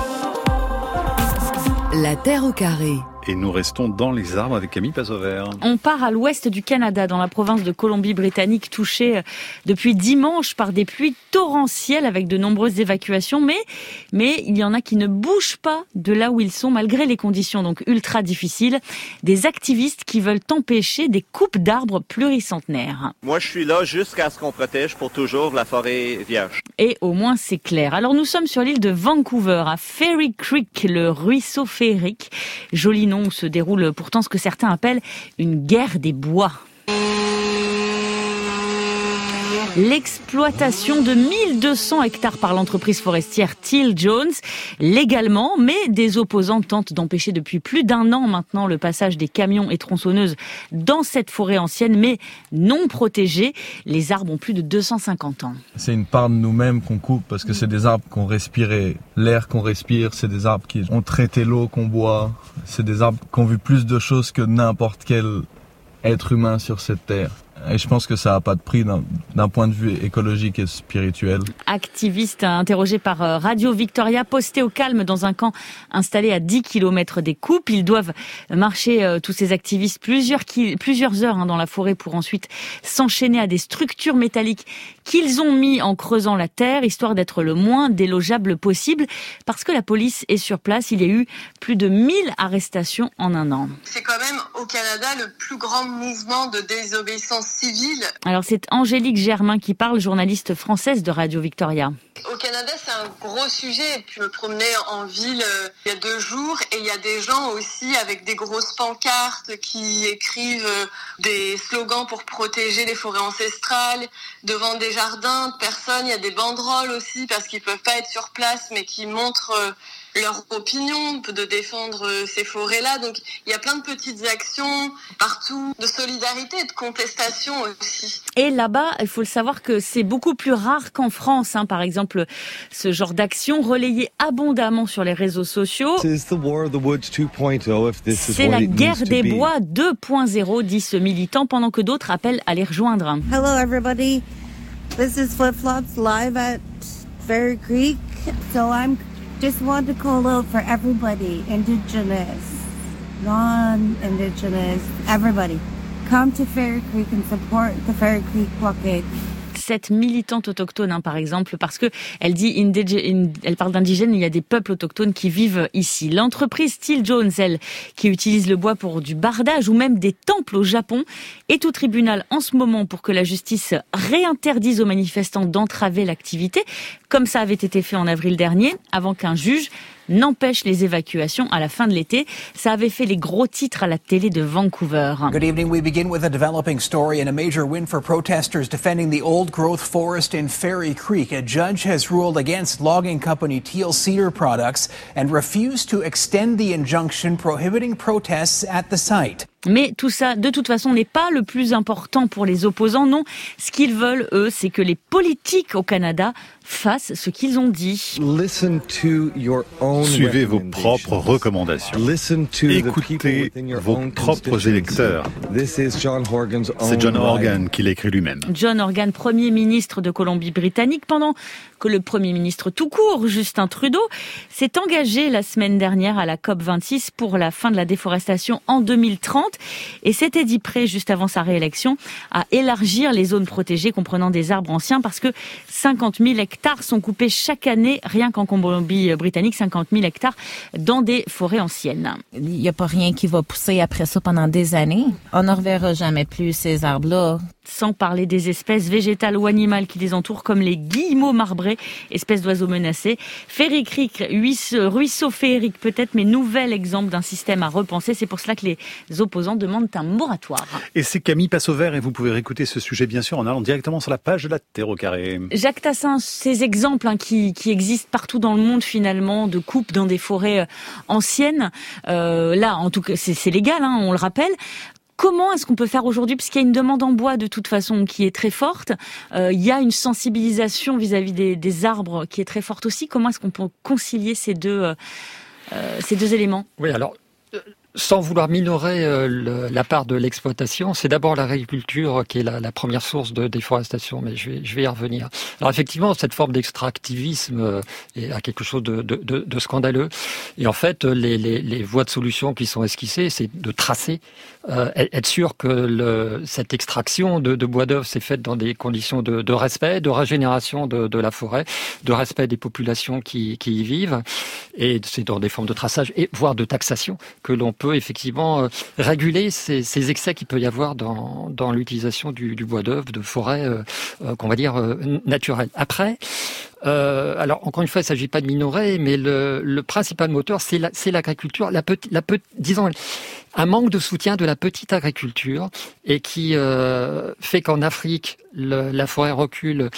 La Terre au carré.
Et nous restons dans les arbres avec Camille Pazover.
On part à l'ouest du Canada, dans la province de Colombie-Britannique, touchée depuis dimanche par des pluies torrentielles avec de nombreuses évacuations. Mais il y en a qui ne bougent pas de là où ils sont, malgré les conditions donc ultra difficiles. Des activistes qui veulent empêcher des coupes d'arbres pluricentenaires.
Moi, je suis là jusqu'à ce qu'on protège pour toujours la forêt vierge.
Et au moins, c'est clair. Alors, nous sommes sur l'île de Vancouver, à Fairy Creek, le ruisseau féerique. Joli nom où se déroule pourtant ce que certains appellent une guerre des bois. L'exploitation de 1200 hectares par l'entreprise forestière Teal Jones, légalement, mais des opposants tentent d'empêcher depuis plus d'1 an maintenant le passage des camions et tronçonneuses dans cette forêt ancienne, mais non protégée. Les arbres ont plus de 250 ans.
C'est une part de nous-mêmes qu'on coupe parce que c'est des arbres qu'on respirait. L'air qu'on respire, c'est des arbres qui ont traité l'eau qu'on boit. C'est des arbres qui ont vu plus de choses que n'importe quel être humain sur cette terre. Et je pense que ça n'a pas de prix d'un point de vue écologique et spirituel.
Activiste interrogé par Radio Victoria, posté au calme dans un camp installé à 10 km des coupes. Ils doivent marcher, tous ces activistes, plusieurs heures dans la forêt pour ensuite s'enchaîner à des structures métalliques qu'ils ont mis en creusant la terre, histoire d'être le moins délogeable possible. Parce que la police est sur place, il y a eu plus de 1000 arrestations en un an.
C'est quand même au Canada le plus grand mouvement de désobéissance civile.
Alors c'est Angélique Germain qui parle, journaliste française de Radio Victoria.
Au Canada, c'est un gros sujet. Je me promenais en ville il y a 2 jours et il y a des gens aussi avec des grosses pancartes qui écrivent des slogans pour protéger les forêts ancestrales devant des jardins de personnes. Il y a des banderoles aussi parce qu'ils peuvent pas être sur place mais qui montrent leur opinion de défendre ces forêts-là. Donc il y a plein de petites actions partout, de solidarité et de contestation aussi.
Et là-bas, il faut le savoir que c'est beaucoup plus rare qu'en France. Par exemple, ce genre d'action relayée abondamment sur les réseaux sociaux. C'est la guerre des bois 2.0, dit ce militant, pendant que d'autres appellent à les rejoindre.
Hello everybody, this is Flip Flops live at Fairy Creek. So just want to call out for everybody, Indigenous, non-Indigenous, everybody. Come to Fairy Creek and support the Fairy Creek blockade.
Cette militante autochtone, par exemple, parce que elle dit elle parle d'indigènes, il y a des peuples autochtones qui vivent ici. L'entreprise Steel Jones, elle, qui utilise le bois pour du bardage ou même des temples au Japon, est au tribunal en ce moment pour que la justice réinterdise aux manifestants d'entraver l'activité, comme ça avait été fait en avril dernier, avant qu'un juge n'empêche les évacuations à la fin de l'été. Ça avait fait les gros titres à la télé de Vancouver.
Good evening. We begin with a developing story and a major win for protesters defending the old-growth forest in Fairy Creek. A judge has ruled against logging company Teal Cedar Products and refused to extend the injunction prohibiting protests at the site.
Mais tout ça, de toute façon, n'est pas le plus important pour les opposants. Non, ce qu'ils veulent, eux, c'est que les politiques au Canada fassent ce qu'ils ont dit.
Suivez vos propres recommandations. Écoutez vos propres électeurs. C'est John Horgan qui l'écrit lui-même.
John Horgan, Premier ministre de Colombie-Britannique, pendant que le Premier ministre tout court, Justin Trudeau, s'est engagé la semaine dernière à la COP26 pour la fin de la déforestation en 2030 et s'était dit prêt, juste avant sa réélection, à élargir les zones protégées comprenant des arbres anciens parce que 50 000 hectares sont coupés chaque année, rien qu'en Colombie-Britannique, 50 000 hectares dans des forêts anciennes.
Il n'y a pas rien qui va pousser après ça pendant des années. On ne reverra jamais plus ces arbres-là.
Sans parler des espèces végétales ou animales qui les entourent, comme les guillemots marbrés, espèces d'oiseaux menacés. Fairy Creek, ruisseau féerique peut-être, mais nouvel exemple d'un système à repenser. C'est pour cela que les opposants demandent un moratoire.
Et c'est Camille passe au vert et vous pouvez réécouter ce sujet bien sûr en allant directement sur la page de la Terre au carré.
Jacques Tassin, ces exemples qui existent partout dans le monde finalement, de coupes dans des forêts anciennes, là en tout cas c'est légal, on le rappelle. Comment est-ce qu'on peut faire aujourd'hui, puisqu'il y a une demande en bois de toute façon qui est très forte, il y a une sensibilisation vis-à-vis des arbres qui est très forte aussi. Comment est-ce qu'on peut concilier ces deux éléments ?
Oui, alors sans vouloir minorer la part de l'exploitation, c'est d'abord l'agriculture qui est la première source de déforestation, mais je vais y revenir. Alors effectivement, cette forme d'extractivisme a quelque chose de scandaleux. Et en fait, les voies de solution qui sont esquissées, c'est de tracer, être sûr que cette extraction de bois d'œuvre s'est faite dans des conditions de respect, de régénération de la forêt, de respect des populations qui y vivent, et c'est dans des formes de traçage et voire de taxation que l'on peut effectivement réguler ces excès qu'il peut y avoir dans l'utilisation du bois d'œuvre, de forêt, qu'on va dire naturelle. Après, alors encore une fois, il ne s'agit pas de minorer, mais le principal moteur, c'est l'agriculture, disons un manque de soutien de la petite agriculture et qui fait qu'en Afrique, la forêt recule.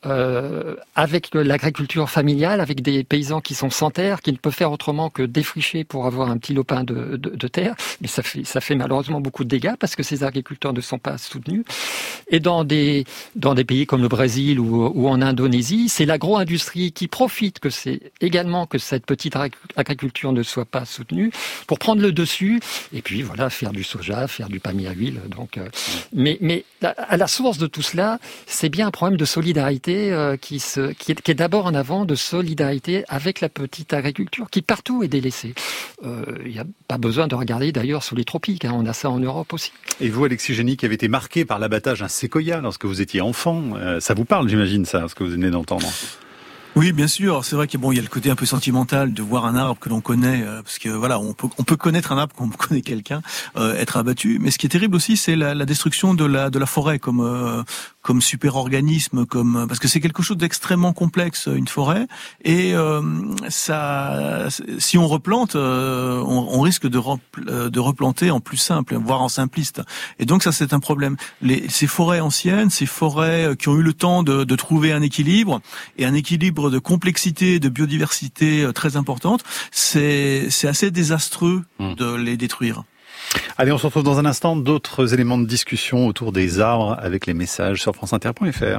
Avec l'agriculture familiale, avec des paysans qui sont sans terre, qui ne peuvent faire autrement que défricher pour avoir un petit lopin de terre, mais ça fait malheureusement beaucoup de dégâts parce que ces agriculteurs ne sont pas soutenus. Et dans des pays comme le Brésil ou en Indonésie, c'est l'agro-industrie qui profite que cette petite agriculture ne soit pas soutenue pour prendre le dessus. Et puis puis voilà, faire du soja, faire du palmier à huile. Donc, mais à la source de tout cela, c'est bien un problème de solidarité qui est d'abord en avant, de solidarité avec la petite agriculture qui partout est délaissée. Il n'y a pas besoin de regarder d'ailleurs sous les tropiques, on a ça en Europe aussi.
Et vous, Alexis Génie, qui avez été marqué par l'abattage d'un séquoia lorsque vous étiez enfant, ça vous parle, j'imagine, ça, ce que vous venez d'entendre?
Oui, bien sûr. C'est vrai qu'il y a le côté un peu sentimental de voir un arbre que l'on connaît, parce que voilà, on peut connaître un arbre quand on connaît quelqu'un, être abattu. Mais ce qui est terrible aussi, c'est la destruction de la forêt comme super-organisme, parce que c'est quelque chose d'extrêmement complexe, une forêt, et ça, si on replante, on risque de replanter en plus simple, voire en simpliste. Et donc ça, c'est un problème. Ces forêts anciennes, ces forêts qui ont eu le temps de trouver un équilibre, et un équilibre de complexité, de biodiversité très importante, c'est assez désastreux de les détruire.
Allez, on se retrouve dans un instant, d'autres éléments de discussion autour des arbres avec les messages sur franceinter.fr.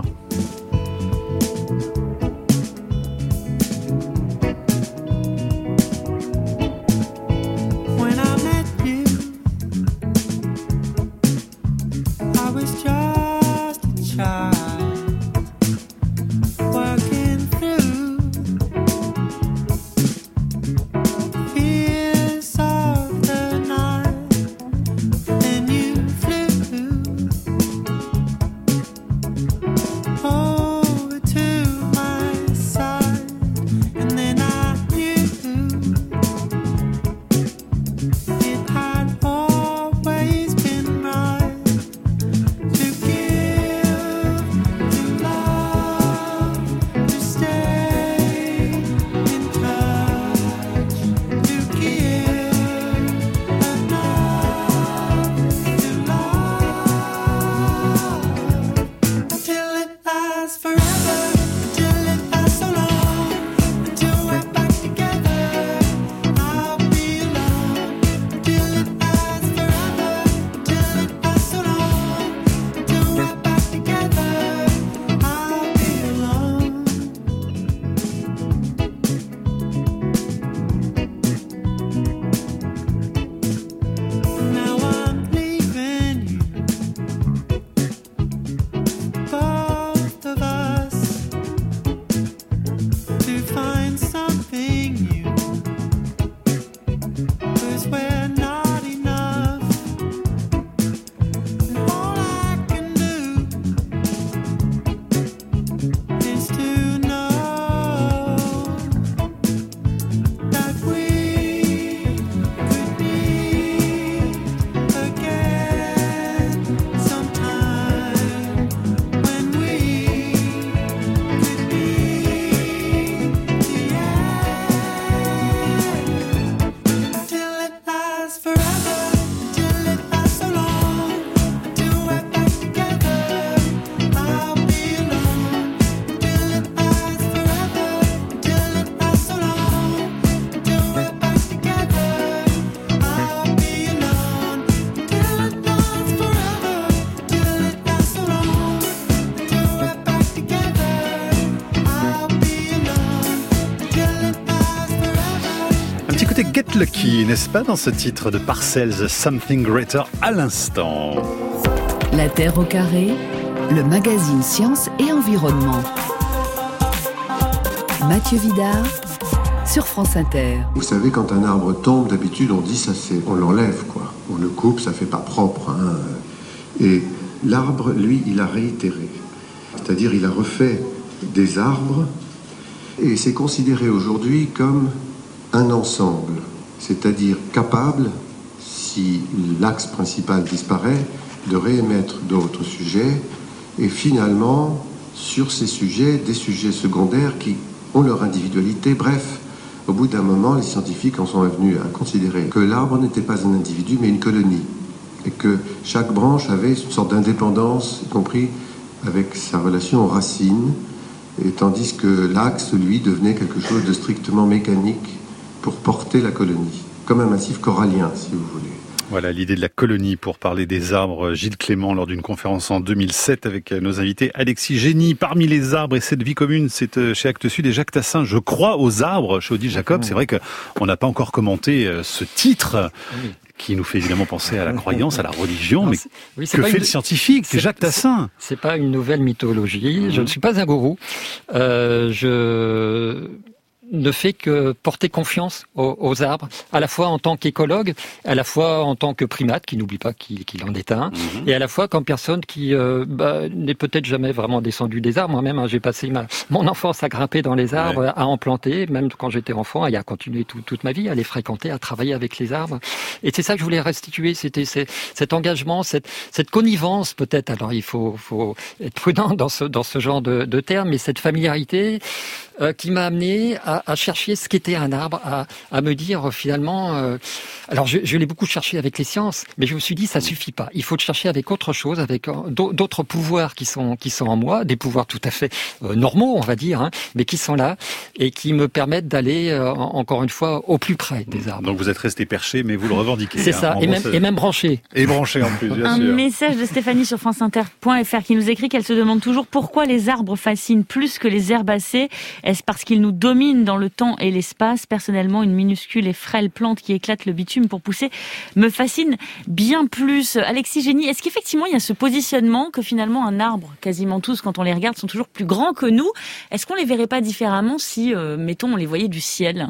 Get Lucky, n'est-ce pas, dans ce titre de Parcells, Something Greater à l'instant.
La Terre au carré, le magazine Science et Environnement. Mathieu Vidard, sur France Inter.
Vous savez, quand un arbre tombe, d'habitude on dit ça c'est, on l'enlève quoi. On le coupe, ça fait pas propre. Hein. Et l'arbre, lui, il a réitéré. C'est-à-dire, il a refait des arbres et c'est considéré aujourd'hui comme un ensemble, c'est-à-dire capable, si l'axe principal disparaît, de réémettre d'autres sujets, et finalement, sur ces sujets, des sujets secondaires qui ont leur individualité. Bref, au bout d'un moment, les scientifiques en sont venus à considérer que l'arbre n'était pas un individu, mais une colonie, et que chaque branche avait une sorte d'indépendance, y compris avec sa relation aux racines, et tandis que l'axe, lui, devenait quelque chose de strictement mécanique, pour porter la colonie, comme un massif corallien, si vous voulez.
Voilà l'idée de la colonie pour parler des arbres. Gilles Clément, lors d'une conférence en 2007 avec nos invités Alexis Génie. Parmi les arbres et cette vie commune, c'est chez Actes Sud et Jacques Tassin. Je crois aux arbres, chez Odile Jacob. C'est vrai qu'on n'a pas encore commenté ce titre. qui nous fait évidemment penser à la croyance, à la religion,
non,
mais que fait le scientifique? C'est Jacques Tassin.
C'est pas une nouvelle mythologie. Je ne suis pas un gourou. Je ne fait que porter confiance aux arbres, à la fois en tant qu'écologue, à la fois en tant que primate, qui n'oublie pas qu'il en est un, et à la fois comme personne qui n'est peut-être jamais vraiment descendu des arbres. Moi-même, j'ai passé mon enfance à grimper dans les arbres, à en planter, même quand j'étais enfant, et à continuer toute ma vie, à les fréquenter, à travailler avec les arbres. Et c'est ça que je voulais restituer, c'était cet engagement, cette connivence peut-être. Alors il faut être prudent dans ce genre de termes, mais cette familiarité qui m'a amené à chercher ce qu'était un arbre, à me dire finalement... alors je l'ai beaucoup cherché avec les sciences, mais je me suis dit ça suffit pas. Il faut le chercher avec autre chose, avec d'autres pouvoirs qui sont en moi, des pouvoirs tout à fait normaux, on va dire, hein, mais qui sont là et qui me permettent d'aller encore une fois au plus près des arbres.
Donc vous êtes resté perché, mais vous le revendiquez.
C'est ça, et même branché.
Et branché en plus, bien sûr.
Un message de Stéphanie sur franceinter.fr qui nous écrit qu'elle se demande toujours pourquoi les arbres fascinent plus que les herbacées. Est-ce parce qu'ils nous dominent dans le temps et l'espace? Personnellement, une minuscule et frêle plante qui éclate le bitume pour pousser me fascine bien plus. Alexis Génie, est-ce qu'effectivement il y a ce positionnement que finalement un arbre, quasiment tous quand on les regarde, sont toujours plus grands que nous? Est-ce qu'on les verrait pas différemment si, mettons, on les voyait du ciel?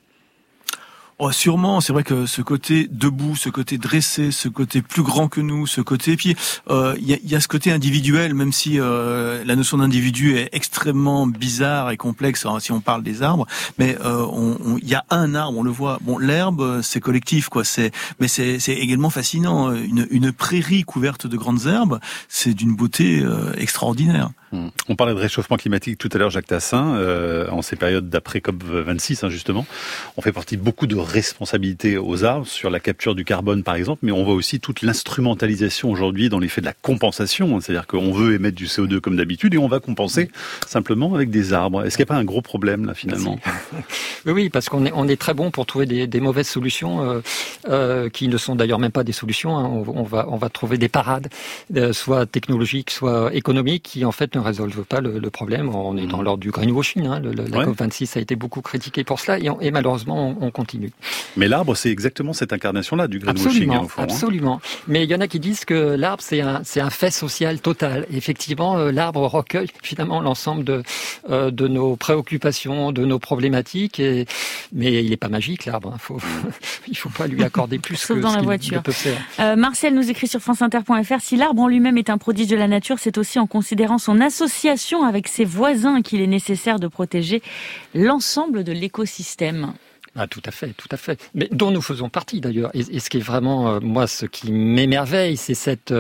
Oh, sûrement, c'est vrai que ce côté debout, ce côté dressé, ce côté plus grand que nous, ce côté, puis il y a ce côté individuel, même si la notion d'individu est extrêmement bizarre et complexe si on parle des arbres, mais il y a un arbre, on le voit. Bon, l'herbe, c'est collectif, quoi. Mais c'est également fascinant. Une prairie couverte de grandes herbes, c'est d'une beauté extraordinaire.
On parlait de réchauffement climatique tout à l'heure, Jacques Tassin, en ces périodes d'après COP26, justement. On fait partie de beaucoup de responsabilités aux arbres sur la capture du carbone, par exemple, mais on voit aussi toute l'instrumentalisation aujourd'hui dans l'effet de la compensation. C'est-à-dire qu'on veut émettre du CO2 comme d'habitude et on va compenser simplement avec des arbres. Est-ce qu'il n'y a pas un gros problème, là, finalement?
Oui, parce qu'on est très bon pour trouver des mauvaises solutions qui ne sont d'ailleurs même pas des solutions. Hein. On va trouver des parades, soit technologiques, soit économiques, qui en fait ne résolvent pas le problème. On est dans l'ordre du greenwashing. Hein. La COP26 a été beaucoup critiquée pour cela et malheureusement on continue.
Mais l'arbre, c'est exactement cette incarnation-là du greenwashing.
Absolument. Mais il y en a qui disent que l'arbre, c'est un fait social total. Effectivement, l'arbre recueille finalement l'ensemble de nos préoccupations, de nos problématiques. Mais il n'est pas magique, l'arbre. Il faut pas lui accorder plus
sauf
que
dans
ce
la
qu'il
voiture.
peut faire.
Marcel nous écrit sur franceinter.fr: si l'arbre en lui-même est un prodige de la nature, c'est aussi en considérant son association avec ses voisins qu'il est nécessaire de protéger l'ensemble de l'écosystème.
Ah, tout à fait. Mais dont nous faisons partie d'ailleurs. Et ce qui est vraiment, moi, ce qui m'émerveille, c'est cette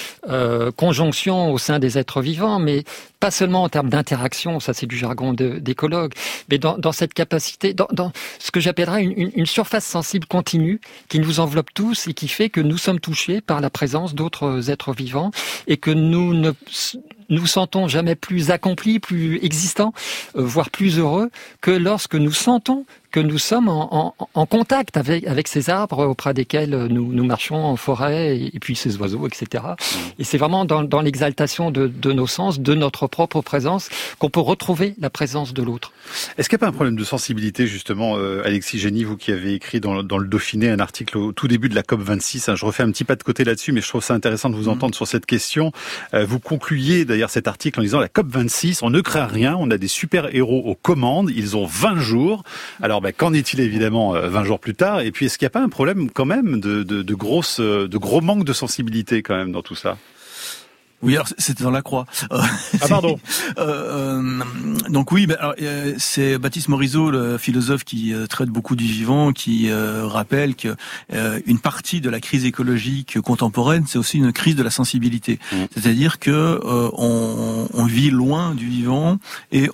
conjonction au sein des êtres vivants, mais pas seulement en termes d'interaction, ça c'est du jargon d'écologue, mais dans cette capacité, dans ce que j'appellerais une surface sensible continue qui nous enveloppe tous et qui fait que nous sommes touchés par la présence d'autres êtres vivants et que nous ne nous sentons jamais plus accomplis, plus existants, voire plus heureux que lorsque nous sentons que nous sommes en contact avec ces arbres auprès desquels nous marchons en forêt et puis ces oiseaux, etc. Et c'est vraiment dans l'exaltation de nos sens, de notre propre présence, qu'on peut retrouver la présence de l'autre.
Est-ce qu'il n'y a pas un problème de sensibilité, justement, Alexis Génie, vous qui avez écrit dans le Dauphiné un article au tout début de la COP26, je refais un petit pas de côté là-dessus, mais je trouve ça intéressant de vous entendre sur cette question. Vous concluiez d'ailleurs cet article en disant: la COP26, on ne craint rien, on a des super-héros aux commandes, ils ont 20 jours. Alors, qu'en est-il évidemment 20 jours plus tard? Et puis, est-ce qu'il n'y a pas un problème quand même de gros manque de sensibilité quand même dans tout ça?
Oui, alors c'était dans la croix.
Pardon.
Donc oui, alors, c'est Baptiste Morisot, le philosophe qui traite beaucoup du vivant, qui rappelle que une partie de la crise écologique contemporaine, c'est aussi une crise de la sensibilité. C'est-à-dire que on vit loin du vivant et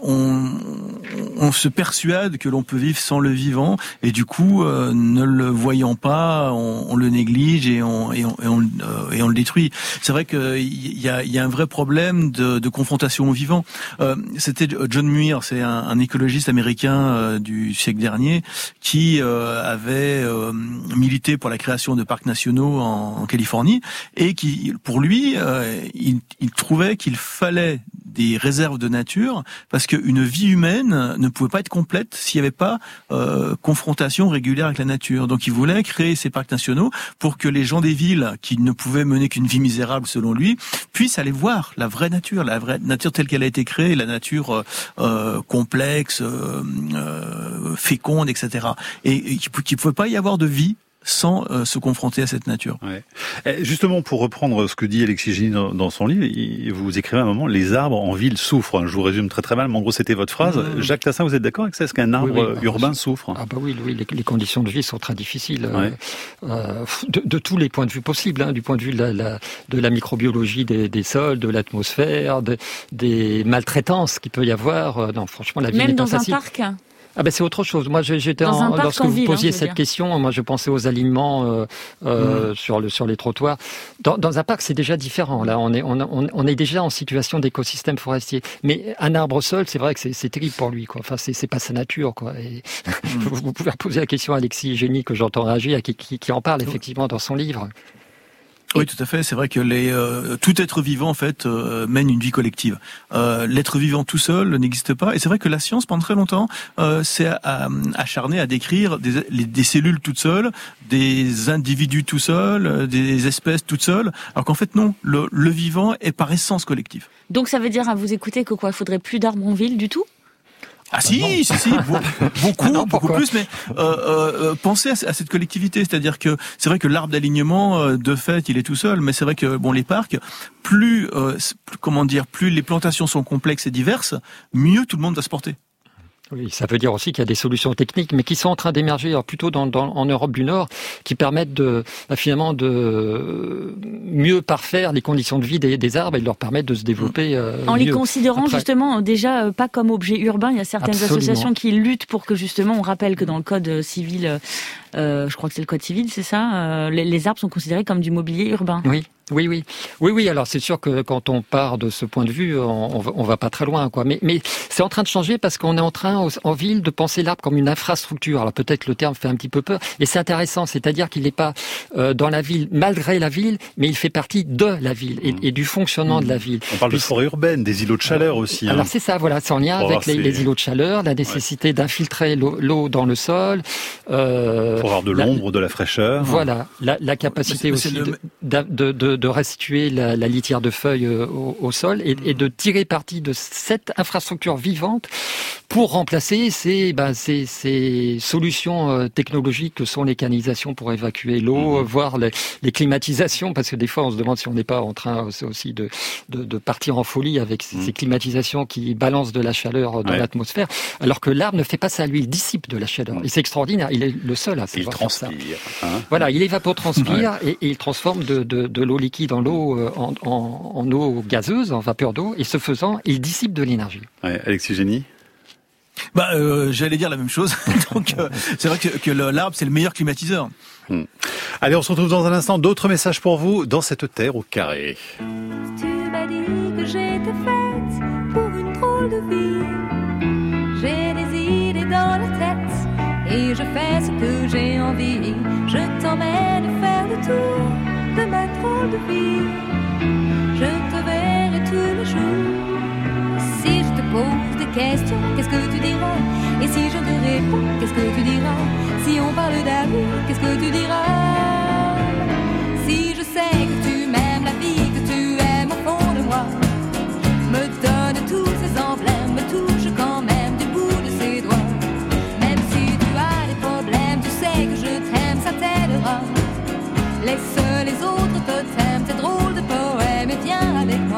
on se persuade que l'on peut vivre sans le vivant et du coup, ne le voyant pas, on le néglige et on le détruit. C'est vrai que il y a un vrai problème de confrontation au vivant. C'était John Muir, c'est un écologiste américain du siècle dernier qui avait milité pour la création de parcs nationaux en Californie et qui, pour lui, il trouvait qu'il fallait des réserves de nature, parce qu'une vie humaine ne pouvait pas être complète s'il n'y avait pas confrontation régulière avec la nature. Donc il voulait créer ces parcs nationaux pour que les gens des villes, qui ne pouvaient mener qu'une vie misérable selon lui, puissent aller voir la vraie nature telle qu'elle a été créée, la nature complexe, féconde, etc. Et qu'il ne pouvait pas y avoir de vie sans se confronter à cette nature.
Ouais. Justement, pour reprendre ce que dit Alexis Génie dans son livre, vous écrivez à un moment, les arbres en ville souffrent. Je vous résume très très mal, mais en gros c'était votre phrase. Jacques Tassin, vous êtes d'accord avec ça? Est-ce qu'un arbre urbain souffre?
Ah bah oui, les conditions de vie sont très difficiles, de tous les points de vue possibles, du point de vue de la microbiologie des sols, de l'atmosphère, des maltraitances qu'il peut y avoir. Non, franchement, la vie n'est pas facile.
Même dans un parc?
Ah ben c'est autre chose. Moi j'étais lorsque vous posiez cette question, moi je pensais aux alignements sur les trottoirs. Dans un parc c'est déjà différent. Là on est déjà en situation d'écosystème forestier. Mais un arbre seul, c'est vrai que c'est terrible pour lui, quoi. Enfin c'est pas sa nature, quoi. Et vous pouvez poser la question à Alexis Génie, que j'entends réagir, qui en parle effectivement dans son livre.
Oui, tout à fait. C'est vrai que tout être vivant, en fait, mène une vie collective. L'être vivant tout seul n'existe pas. Et c'est vrai que la science, pendant très longtemps, s'est acharnée à décrire des cellules toutes seules, des individus tout seuls, des espèces toutes seules. Alors qu'en fait, non. Le vivant est par essence collectif.
Donc ça veut dire, à vous écouter, que quoi, il faudrait plus d'arbres en ville du tout?
Ah si, beaucoup plus, mais pensez à cette collectivité, c'est-à-dire que c'est vrai que l'arbre d'alignement, de fait, il est tout seul, mais c'est vrai que les parcs, plus les plantations sont complexes et diverses, mieux tout le monde va se porter.
Oui, ça veut dire aussi qu'il y a des solutions techniques, mais qui sont en train d'émerger, plutôt en Europe du Nord, qui permettent finalement de mieux parfaire les conditions de vie des arbres et de leur permettre de se développer
en les considérant justement déjà pas comme objet urbain. Il y a certaines associations qui luttent pour que justement on rappelle que dans le code civil, je crois que c'est le code civil, c'est ça, les arbres sont considérés comme du mobilier urbain.
Oui. Alors c'est sûr que quand on part de ce point de vue, on va pas très loin, quoi. Mais c'est en train de changer parce qu'on est en train en ville de penser l'arbre comme une infrastructure. Alors peut-être le terme fait un petit peu peur, et c'est intéressant. C'est-à-dire qu'il n'est pas dans la ville, malgré la ville, mais il fait partie de la ville et du fonctionnement de la ville.
On parle de forêt urbaine, des îlots de chaleur aussi.
Alors c'est ça, voilà, c'est en lien avec les îlots de chaleur, la nécessité d'infiltrer l'eau dans le sol.
Pour avoir de l'ombre, de la fraîcheur.
Voilà, la capacité aussi de restituer la litière de feuilles au sol et de tirer parti de cette infrastructure vivante pour remplacer ces solutions technologiques que sont les canalisations pour évacuer l'eau, voire les climatisations, parce que des fois on se demande si on n'est pas en train aussi de partir en folie avec ces climatisations qui balancent de la chaleur dans l'atmosphère, alors que l'arbre ne fait pas ça, lui, il dissipe de la chaleur. Et c'est extraordinaire, il est le seul à savoir faire ça. Voilà, il évapotranspire et il transforme de l'eau liquide en l'eau en eau gazeuse, en vapeur d'eau, et ce faisant, il dissipe de l'énergie.
Alexis Génie?
J'allais dire la même chose. Donc, c'est vrai que l'arbre, c'est le meilleur climatiseur.
Allez, on se retrouve dans un instant. D'autres messages pour vous dans cette terre au carré.
Tu m'as dit que j'étais faite pour une drôle de vie. J'ai des idées dans la tête et je fais ce que j'ai envie. Je t'emmène faire le tour de ma drôle de vie. Je te verrai tous les jours. Si je te pose des questions, qu'est-ce que tu diras? Et si je te réponds, qu'est-ce que tu diras? Si on parle d'amour, qu'est-ce que tu diras? Si je sais que tu m'aimes la vie, que tu aimes au fond de moi, me donne tous ces emblèmes, me touche quand même du bout de ses doigts. Même si tu as des problèmes, tu sais que je t'aime, ça t'aidera. Laisse les autres totems, tes drôles de poèmes, et viens avec moi.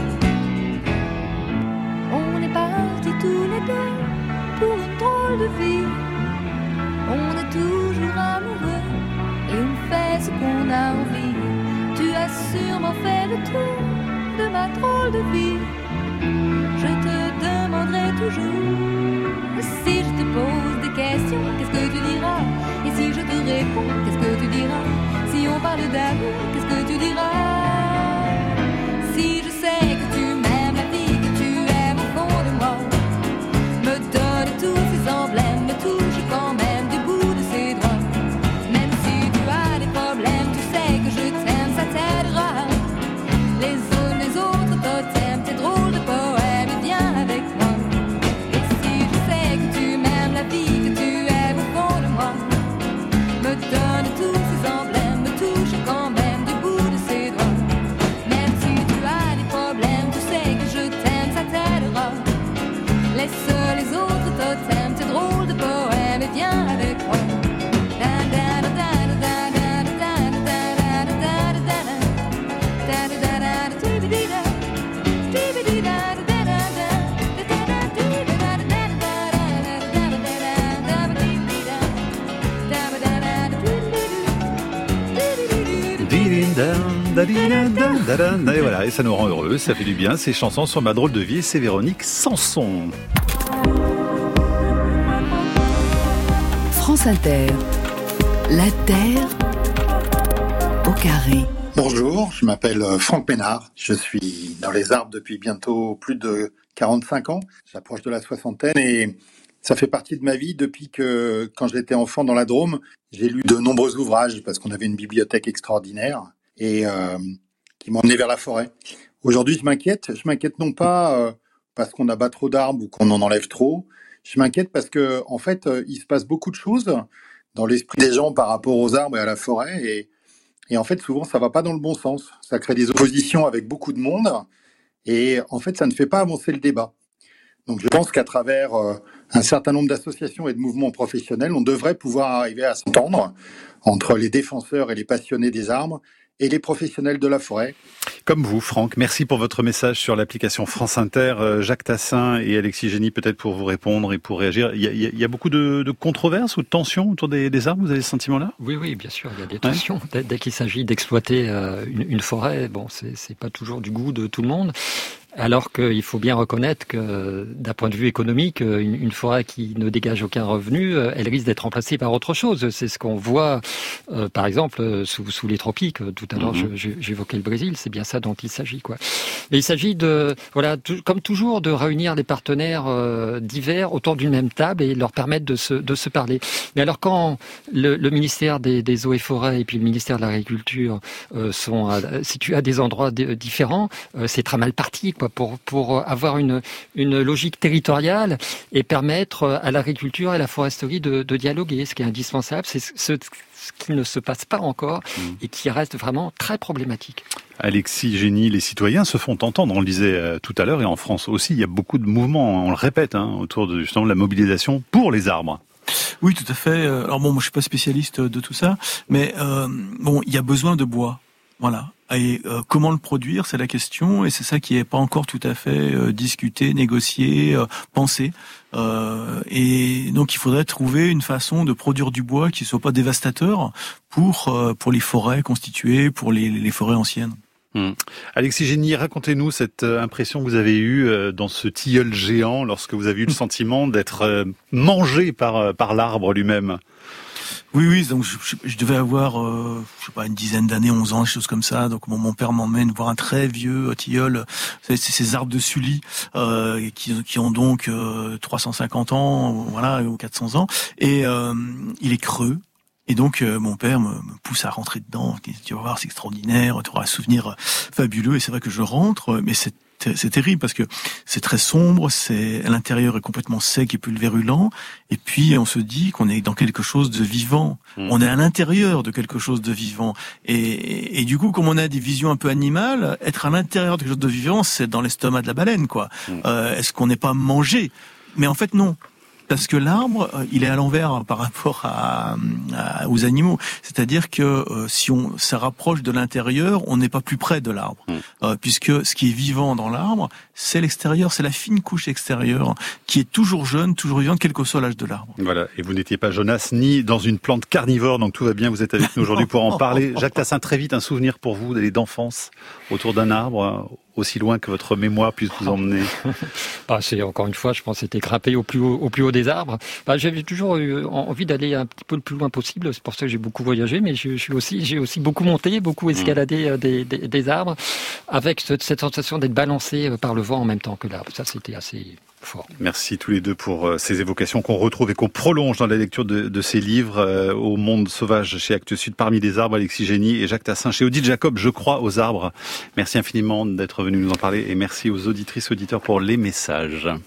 On est partis tous les deux pour une drôle de vie. On est toujours amoureux et on fait ce qu'on a envie. Tu as sûrement fait le tour de ma drôle de vie. Je te demanderai toujours. Si je te pose des questions, qu'est-ce que tu diras? Et si je te réponds, qu'est-ce que tu diras? Si on parle d'amour, qu'est-ce que tu diras? Si je sais que tu m'aimes la vie, que tu aimes au fond de moi, me donne tous ces emblèmes, me touche quand même du bout de ses doigts. Même si tu as des problèmes, tu sais que je t'aime, ça t'aidera. Les autres totems, tes drôles de poèmes.
Et voilà, et ça nous rend heureux, ça fait du bien. Ces chansons sur ma drôle de vie, c'est Véronique Sanson.
France Inter, la Terre au carré.
Bonjour, je m'appelle Franck Ménard. Je suis dans les arbres depuis bientôt plus de 45 ans. J'approche de la soixantaine et ça fait partie de ma vie depuis que, quand j'étais enfant dans la Drôme, j'ai lu de nombreux ouvrages parce qu'on avait une bibliothèque extraordinaire et qui m'emmenait vers la forêt. Aujourd'hui, je m'inquiète non pas parce qu'on abat trop d'arbres ou qu'on en enlève trop. Je m'inquiète parce que, en fait, il se passe beaucoup de choses dans l'esprit des gens par rapport aux arbres et à la forêt et en fait, souvent, ça va pas dans le bon sens. Ça crée des oppositions avec beaucoup de monde et en fait, ça ne fait pas avancer le débat. Donc, je pense qu'à travers un certain nombre d'associations et de mouvements professionnels, on devrait pouvoir arriver à s'entendre entre les défenseurs et les passionnés des arbres et les professionnels de la forêt.
Comme vous, Franck, merci pour votre message sur l'application France Inter. Jacques Tassin et Alexis Génie, peut-être pour vous répondre et pour réagir. Il y a beaucoup de controverses ou de tensions autour des arbres, vous avez ce sentiment-là ?
Oui, bien sûr, il y a des tensions. Ouais. Dès qu'il s'agit d'exploiter une forêt, bon, c'est pas toujours du goût de tout le monde. Alors qu'il faut bien reconnaître que, d'un point de vue économique, une forêt qui ne dégage aucun revenu, elle risque d'être remplacée par autre chose. C'est ce qu'on voit, par exemple, sous les tropiques. Tout à l'heure, j'évoquais le Brésil. C'est bien ça dont il s'agit, quoi. Et il s'agit de, voilà, comme toujours, de réunir des partenaires divers autour d'une même table et leur permettre de se parler. Mais alors, quand le ministère des Eaux et Forêts et puis le ministère de l'Agriculture sont situés à des endroits différents, c'est très mal parti, quoi. Pour avoir une logique territoriale et permettre à l'agriculture et à la foresterie de dialoguer. Ce qui est indispensable, c'est ce qui ne se passe pas encore et qui reste vraiment très problématique.
Alexis Génie, les citoyens se font entendre, on le disait tout à l'heure, et en France aussi, il y a beaucoup de mouvements, on le répète, autour de justement la mobilisation pour les arbres.
Oui, tout à fait. Alors bon, moi je suis pas spécialiste de tout ça, mais bon, il y a besoin de bois. Voilà. Et comment le produire, c'est la question, et c'est ça qui n'est pas encore tout à fait discuté, négocié, pensé. Et donc il faudrait trouver une façon de produire du bois qui soit pas dévastateur pour les forêts constituées, pour les forêts anciennes.
Alexis Génie, racontez-nous cette impression que vous avez eue dans ce tilleul géant lorsque vous avez eu le sentiment d'être mangé par l'arbre lui-même.
Oui, donc je devais avoir, je sais pas, une dizaine d'années, 11 ans, des choses comme ça. Donc mon père m'emmène voir un très vieux tilleul, c'est ces arbres de Sully qui ont donc 350 ans, voilà, ou 400 ans, et il est creux. Et donc mon père me pousse à rentrer dedans. Il dit, tu vas voir, c'est extraordinaire, tu auras un souvenir fabuleux. Et c'est vrai que je rentre, mais c'est terrible parce que c'est très sombre, à l'intérieur est complètement sec et pulvérulent, et puis on se dit qu'on est dans quelque chose de vivant. On est à l'intérieur de quelque chose de vivant, et du coup, comme on a des visions un peu animales, être à l'intérieur de quelque chose de vivant, c'est dans l'estomac de la baleine, quoi. Est-ce qu'on n'est pas mangé ? Mais en fait, non. Parce que l'arbre, il est à l'envers par rapport aux animaux. C'est-à-dire que si on se rapproche de l'intérieur, on n'est pas plus près de l'arbre. Puisque ce qui est vivant dans l'arbre, c'est l'extérieur, c'est la fine couche extérieure qui est toujours jeune, toujours vivante, quel que soit l'âge de l'arbre.
Voilà, et vous n'étiez pas Jonas ni dans une plante carnivore, donc tout va bien, vous êtes avec nous aujourd'hui pour en parler. Jacques Tassin, très vite, un souvenir pour vous d'aller d'enfance autour d'un arbre, aussi loin que votre mémoire puisse vous emmener.
C'est encore une fois, je pense, c'était grimper au plus haut des arbres. J'avais toujours eu envie d'aller un petit peu le plus loin possible. C'est pour ça que j'ai beaucoup voyagé, mais j'ai aussi beaucoup monté, beaucoup escaladé des arbres, avec cette sensation d'être balancé par le vent en même temps que l'arbre. Ça, c'était assez fort.
Merci tous les deux pour ces évocations qu'on retrouve et qu'on prolonge dans la lecture de ces livres. Au monde sauvage chez Actes Sud, Parmi les arbres, Alexis Génie et Jacques Tassin chez Odile Jacob, Je crois aux arbres. Merci infiniment d'être venu nous en parler et merci aux auditrices, auditeurs pour les messages.